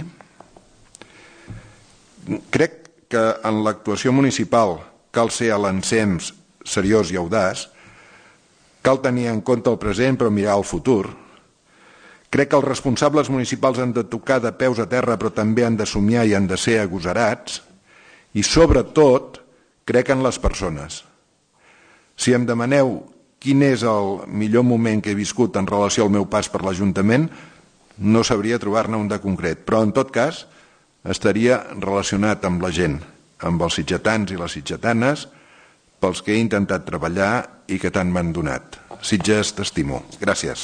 Crec que en l'actuació municipal cal ser a l'ensems seriós i audaç, cal tenir en compte el present però mirar al futur. Crec que els responsables municipals han de tocar de peus a terra però també han de somiar i han de ser agosarats, i sobretot crec en les persones. Si em demaneu quin és el millor moment que he viscut en relació al meu pas per l'Ajuntament, no sabria trobar-ne un de concret, però en tot cas estaria relacionat amb la gent, amb els sitgetans i les sitgetanes, pels que he intentat treballar i que tant m'han donat. Sitges, t'estimo. Gràcies.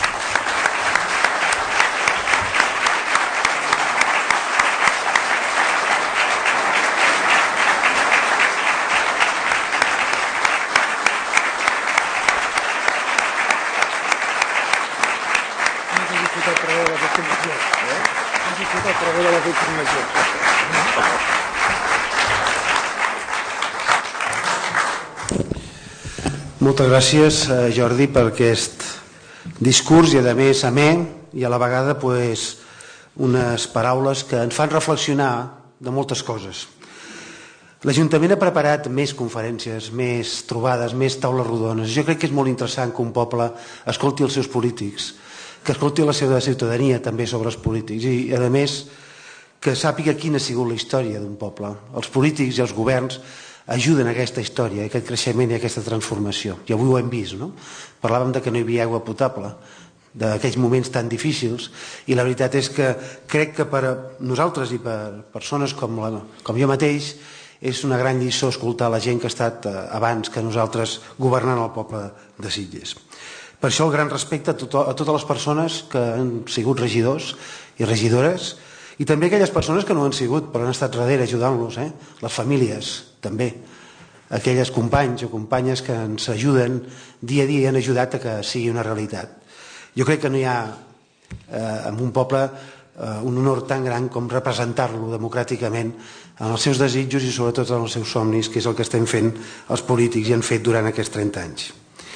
Moltes gràcies, Jordi, per aquest discurs i, a més, amè i a la vegada pues, unes paraules que ens fan reflexionar de moltes coses. L'Ajuntament ha preparat més conferències, més trobades, més taules rodones. Jo crec que és molt interessant que un poble escolti els seus polítics, que escolti la seva ciutadania també sobre els polítics i, a més, que sàpiga quina ha sigut la història d'un poble. Els polítics i els governs ajuden a aquesta història, a aquest creixement i a aquesta transformació. I avui ho hem vist, no? Parlàvem de que no hi havia aigua potable, d'aquells moments tan difícils, i la veritat és que crec que per a nosaltres i per persones com, la, com jo mateix és una gran lliçó escoltar la gent que ha estat abans que nosaltres governant el poble de Sitges. Per això el gran respecte a, to a totes les persones que han sigut regidors i regidores, i també aquelles persones que no han sigut però han estat darrere ajudant-los, eh? Les famílies també, aquelles companys o companyes que ens ajuden dia a dia i han ajudat a que sigui una realitat. Jo crec que no hi ha eh, en un poble eh, un honor tan gran com representar-lo democràticament en els seus desitjos i sobretot en els seus somnis, que és el que estem fent els polítics i han fet durant aquests trenta anys.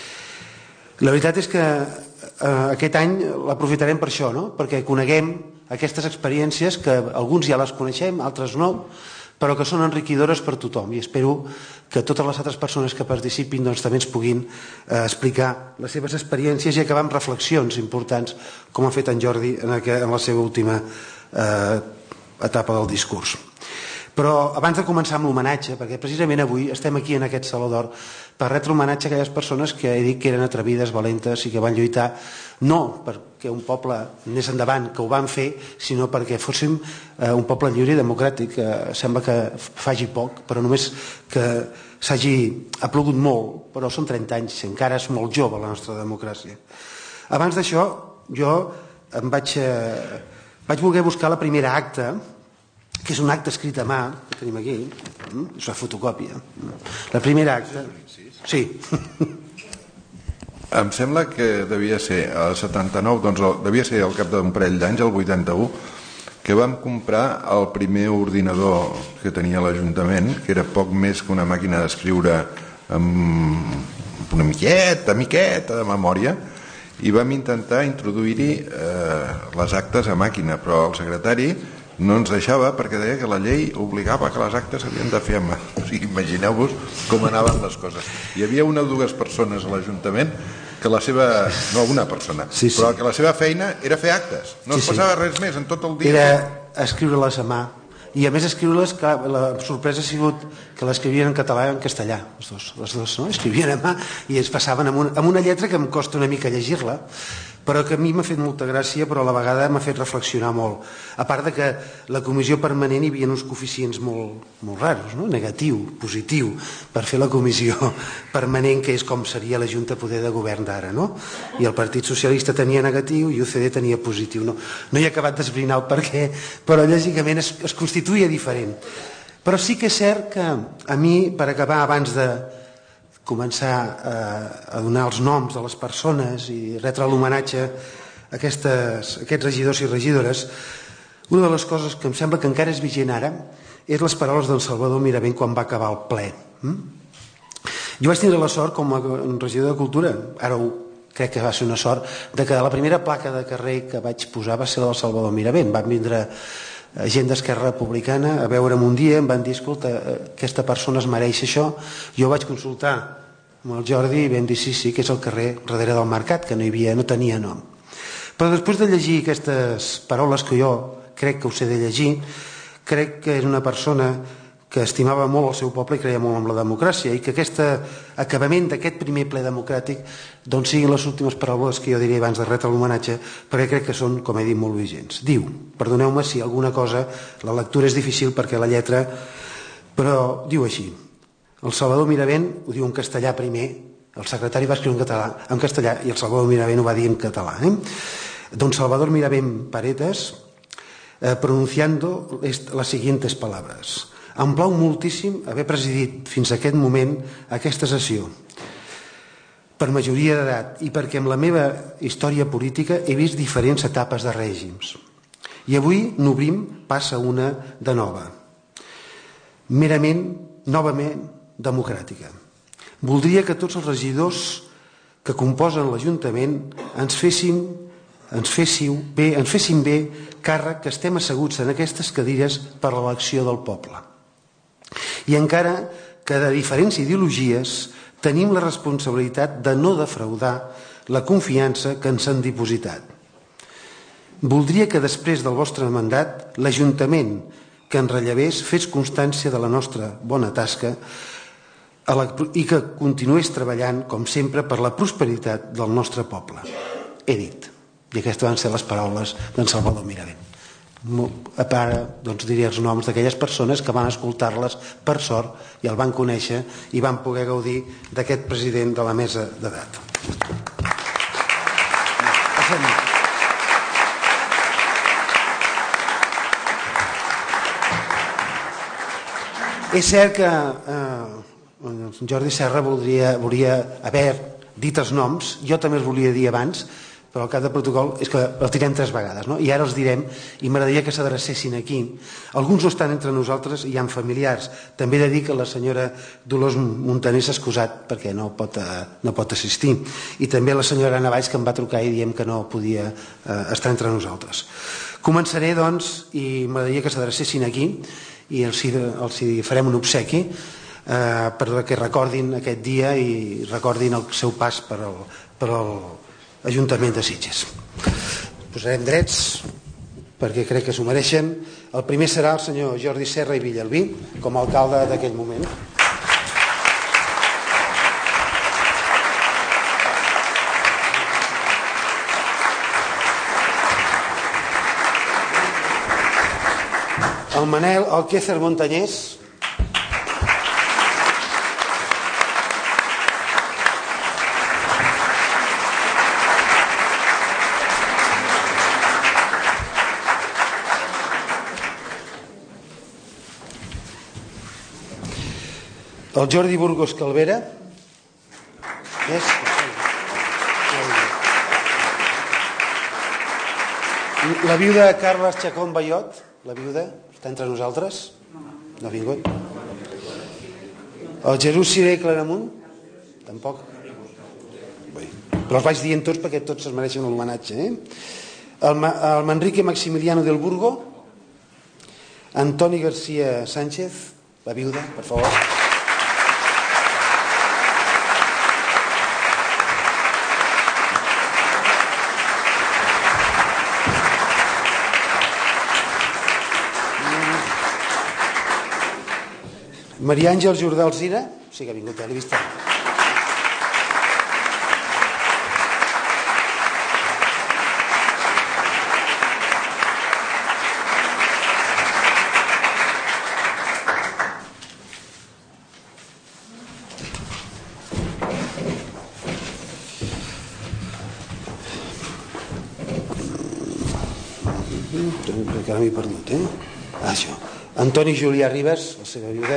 La veritat és que eh, aquest any l'aprofitarem per això, no? Perquè coneguem aquestes experiències que alguns ja les coneixem, altres no, però que són enriquidores per tothom, i espero que totes les altres persones que participin doncs, també ens puguin eh, explicar les seves experiències i acabar amb reflexions importants, com ha fet en Jordi en, aqu en la seva última eh, etapa del discurs. Però abans de començar amb l'homenatge, perquè precisament avui estem aquí en aquest Saló d'Or per retre homenatge a aquelles persones que he dit que eren atrevides, valentes i que van lluitar no perquè un poble anés endavant, que ho van fer, sinó perquè fóssim eh, un poble lliure i democràtic. Eh, sembla que faci poc, però només que s'hagi ha plogut molt, però són trenta anys, encara és molt jove la nostra democràcia. Abans d'això, jo em vaig, eh, vaig voler buscar la primera acta, que és un acte escrit a mà, que tenim aquí, és una fotocòpia. La primera acta... Sí. Em sembla que devia ser al setanta-nou, doncs devia ser al cap d'un parell d'anys, al vuitanta-u, que vam comprar el primer ordinador que tenia l'Ajuntament, que era poc més que una màquina d'escriure amb una miqueta, miqueta de memòria, i vam intentar introduir-hi eh, les actes a màquina, però el secretari no ens deixava perquè deia que la llei obligava que les actes havien de fer a mà. O sigui, imagineu-vos com anaven les coses. Hi havia una o dues persones a l'Ajuntament que la seva, no una persona, sí, sí. però que la seva feina era fer actes, no sí, es passava sí. res més en tot el dia. Era escriure-les a mà, i a més escriure-les, la sorpresa ha sigut que l'escrivien en català i en castellà, els dos, les dos, no? Escrivien a mà i es passaven amb una, amb una lletra que em costa una mica llegir-la, però que a mi m'ha fet molta gràcia, però a la vegada m'ha fet reflexionar molt. A part de que la comissió permanent hi havia uns coeficients molt, molt raros, no? Negatiu, positiu, per fer la comissió permanent, que és com seria la Junta Poder de Govern d'ara, no? I el Partit Socialista tenia negatiu i U C D tenia positiu. No, no he acabat d'esbrinar el perquè, però lògicament es, es constituïa diferent. Però sí que és cert que a mi, per acabar, abans de començar a, a donar els noms de les persones i retre l'homenatge a aquestes, a aquests regidors i regidores, una de les coses que em sembla que encara és vigent ara és les paraules d'en Salvador Miravent quan va acabar el ple. Jo vaig tenir la sort, com a regidor de Cultura, ara ho crec que va ser una sort, de que la primera placa de carrer que vaig posar va ser la del Salvador Miravent. Van vindre gent d'Esquerra Republicana a veure'm un dia, em van dir, escolta, aquesta persona es mereix això. Jo vaig consultar amb el Jordi i vam dir sí, sí, que és el carrer darrere del Mercat, que no hi havia, no tenia nom. Però després de llegir aquestes paraules que jo crec que ho sé de llegir, crec que és una persona que estimava molt el seu poble i creia molt en la democràcia, i que aquest acabament d'aquest primer ple democràtic doncs siguin les últimes paraules que jo diré abans de retre l'homenatge, perquè crec que són, com he dit, molt vigents. Diu, perdoneu-me si alguna cosa, la lectura és difícil perquè la lletra, però diu així: el Salvador Miravent, ho diu en castellà primer, el secretari va escriure en català, en castellà, i el Salvador Miravent ho va dir en català. Eh? Don Salvador Miravent Paredes, eh, pronunciando las siguientes palabras. Em plau moltíssim haver presidit fins a aquest moment aquesta sessió, per majoria d'edat, i perquè amb la meva història política he vist diferents etapes de règims. I avui n'obrim passa una de nova, merament, novament democràtica. Voldria que tots els regidors que composen l'Ajuntament ens fessin, ens féssiu bé, ens fessin bé càrrec que estem asseguts en aquestes cadires per l'elecció del poble. I encara que de diferents ideologies tenim la responsabilitat de no defraudar la confiança que ens han dipositat. Voldria que després del vostre mandat l'Ajuntament que en rellevés fes constància de la nostra bona tasca i que continués treballant, com sempre, per la prosperitat del nostre poble. He dit, i aquestes van ser les paraules d'en Salvador Miravent. A part, doncs, diria els noms d'aquelles persones que van escoltar-les per sort i el van conèixer i van poder gaudir d'aquest president de la mesa d'edat. És cert que eh, Jordi Serra voldria, volia haver dit els noms, jo també els volia dir abans, però el cap de protocol és que els direm tres vegades, no? I ara els direm, i m'agradaria que s'adrecessin aquí. Alguns no estan entre nosaltres i hi ha familiars. També he de dir que la senyora Dolors Montaner s'ha excusat perquè no pot, no pot assistir. I també la senyora Anna Valls, que em va trucar i diem que no podia eh, estar entre nosaltres. Començaré, doncs, i m'agradaria que s'adrecessin aquí i els, els farem un obsequi eh, perquè recordin aquest dia i recordin el seu pas per el, per el Ajuntament de Sitges. Posarem drets perquè crec que s'ho mereixen. El primer serà el senyor Jordi Serra i Villalbí com a alcalde d'aquell moment. El Manel Alquécer Montañés. El Jordi Burgos Calvera. Yes. La viuda Carles Chacón Bayot, la viuda, està entre nosaltres? No ha vingut. El Jesús Siré Claramunt? Tampoc. Bé, però els vaig dient tots perquè tots es mereixen l'homenatge. Eh? El, Ma el Manrique Maximiliano del Burgo. Antoni García Sánchez, la viuda, per favor. Maria Àngel Jordà Alzira, sí que ha vingut, l'he vist. Encara m'he perdut, eh? Ah, això. Antoni Julià Ribas, la seva viuda.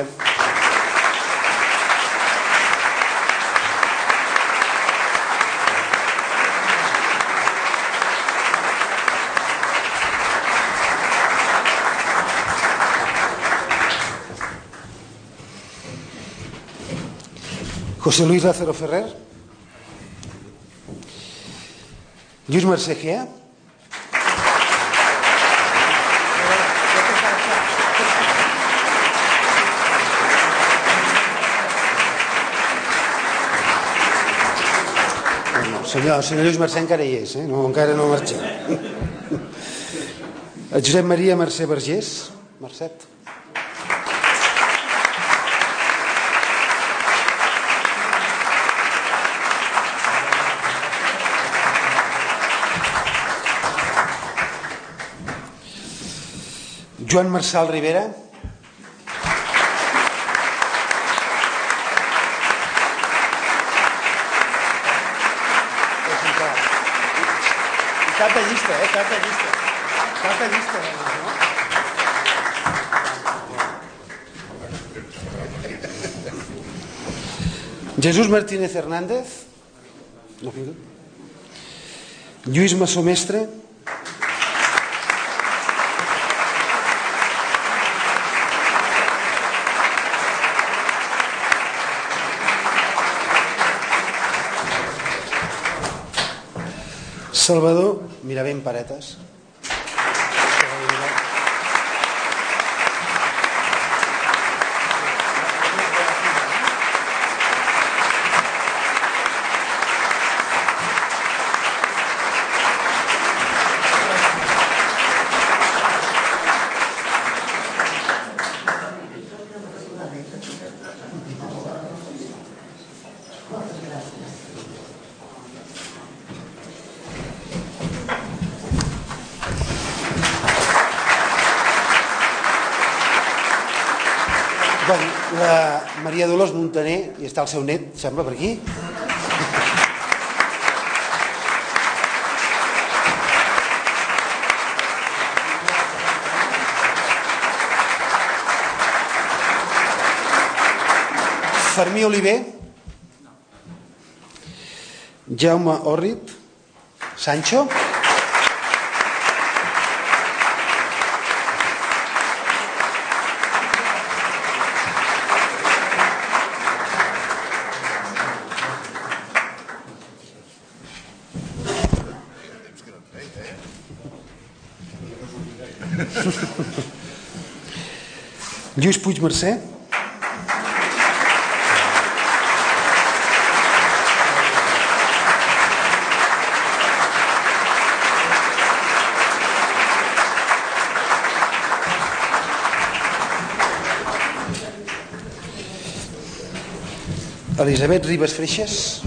José Luis Lázaro Ferrer. Lluís Mercè Gea. Senyor, senyor Lluís Mercè encara hi és, eh? no, encara no ha marxat. El Josep Maria Mercè Vergés. Mercet. Joan Marçal Rivera. Cap de llista, eh? Cap de llista. Cap de llista, no? Jesús Martínez Hernández. No, Lluís Massó Mestre. Salvador Miravent Paretes. La Maria Dolors Montaner, i està el seu net, sembla, per aquí. Fermí Oliver. Jaume Òrrit. Sancho. Lluís Puig Mercè. Elisabet Ribas Freixas.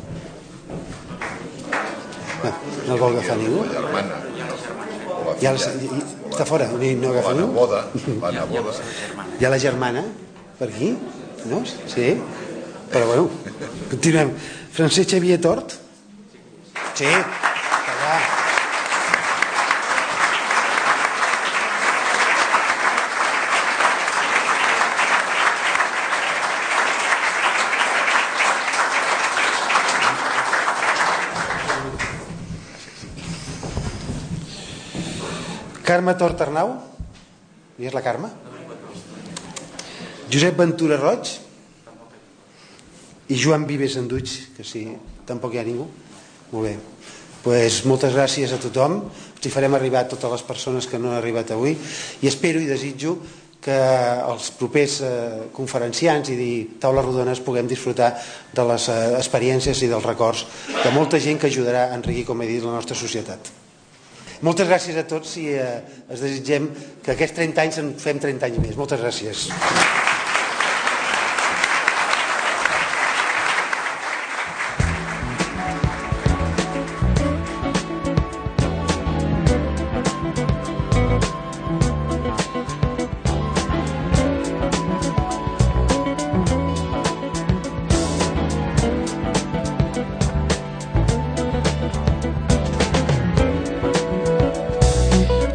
No, no el vol agafar ningú. Ja la, està fora, no agafa ningú. Boda, van a boda. Hi ha la germana, per aquí, no? Sí, però bueno, continuem. Francesc Xavier Tort? Sí, allà. Carme Tort Arnau? I és la Carme? Josep Ventura Roig i Joan Vives Enduig, que sí, tampoc hi ha ningú. Molt bé, pues moltes gràcies a tothom. Us hi farem arribar a totes les persones que no han arribat avui i espero i desitjo que els propers eh, conferenciants i taules rodones puguem disfrutar de les eh, experiències i dels records de molta gent que ajudarà a enriquir, com he dit, la nostra societat. Moltes gràcies a tots i eh, es desitgem que aquests trenta anys en fem trenta anys més. Moltes gràcies.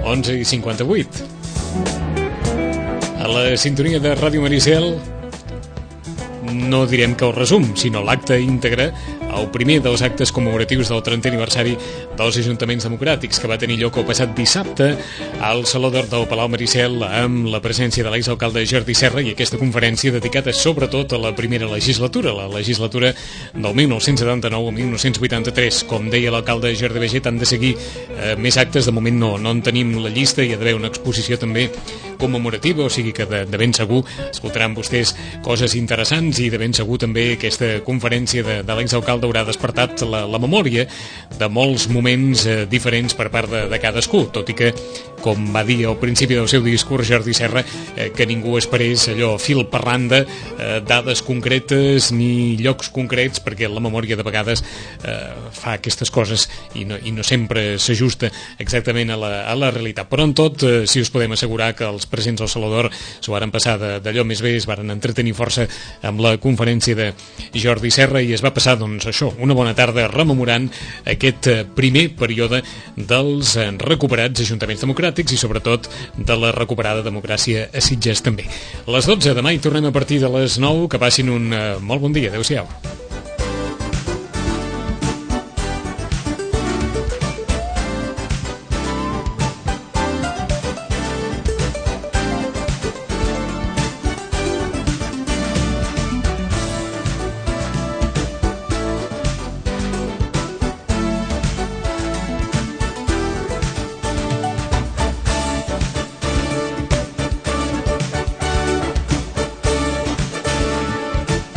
onze i cinquanta-vuit. A la sintonia de Ràdio Maricel, no direm que el resum, sinó l'acte íntegre, el primer dels actes commemoratius del trentè aniversari dels Ajuntaments Democràtics, que va tenir lloc el passat dissabte al Saló d'Hort del Palau Maricel, amb la presència de l'exalcalde Jordi Serra, i aquesta conferència dedicada sobretot a la primera legislatura, la legislatura del mil nou-cents setanta-nou a mil nou-cents vuitanta-tres. Com deia l'alcalde Jordi Baiget, han de seguir eh, més actes. De moment no, no en tenim la llista, hi ha d'haver una exposició també commemorativa, o sigui que de, de ben segur escoltaran vostès coses interessants, i de ben segur també aquesta conferència de, de l'exalcalde haurà despertat la, la memòria de molts moments eh, diferents per part de, de cadascú, tot i que, com va dir al principi del seu discurs Jordi Serra, eh, que ningú esperés allò fil per randa, eh, dades concretes ni llocs concrets, perquè la memòria de vegades eh, fa aquestes coses i no, i no sempre s'ajusta exactament a la, a la realitat. Però en tot, eh, si us podem assegurar que els presents al Saló d'Hort s'ho varen passar d'allò més bé, es varen entretenir força amb la conferència de Jordi Serra, i es va passar, doncs, això, una bona tarda rememorant aquest primer període dels recuperats Ajuntaments Democràtics i sobretot de la recuperada democràcia a Sitges també. A les dotze demà hi tornem a partir de les nou. Que passin un molt bon dia. Adéu-siau.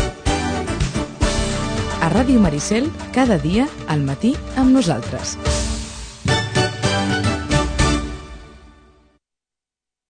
A Ràdio Maricel, cada dia al matí amb nosaltres.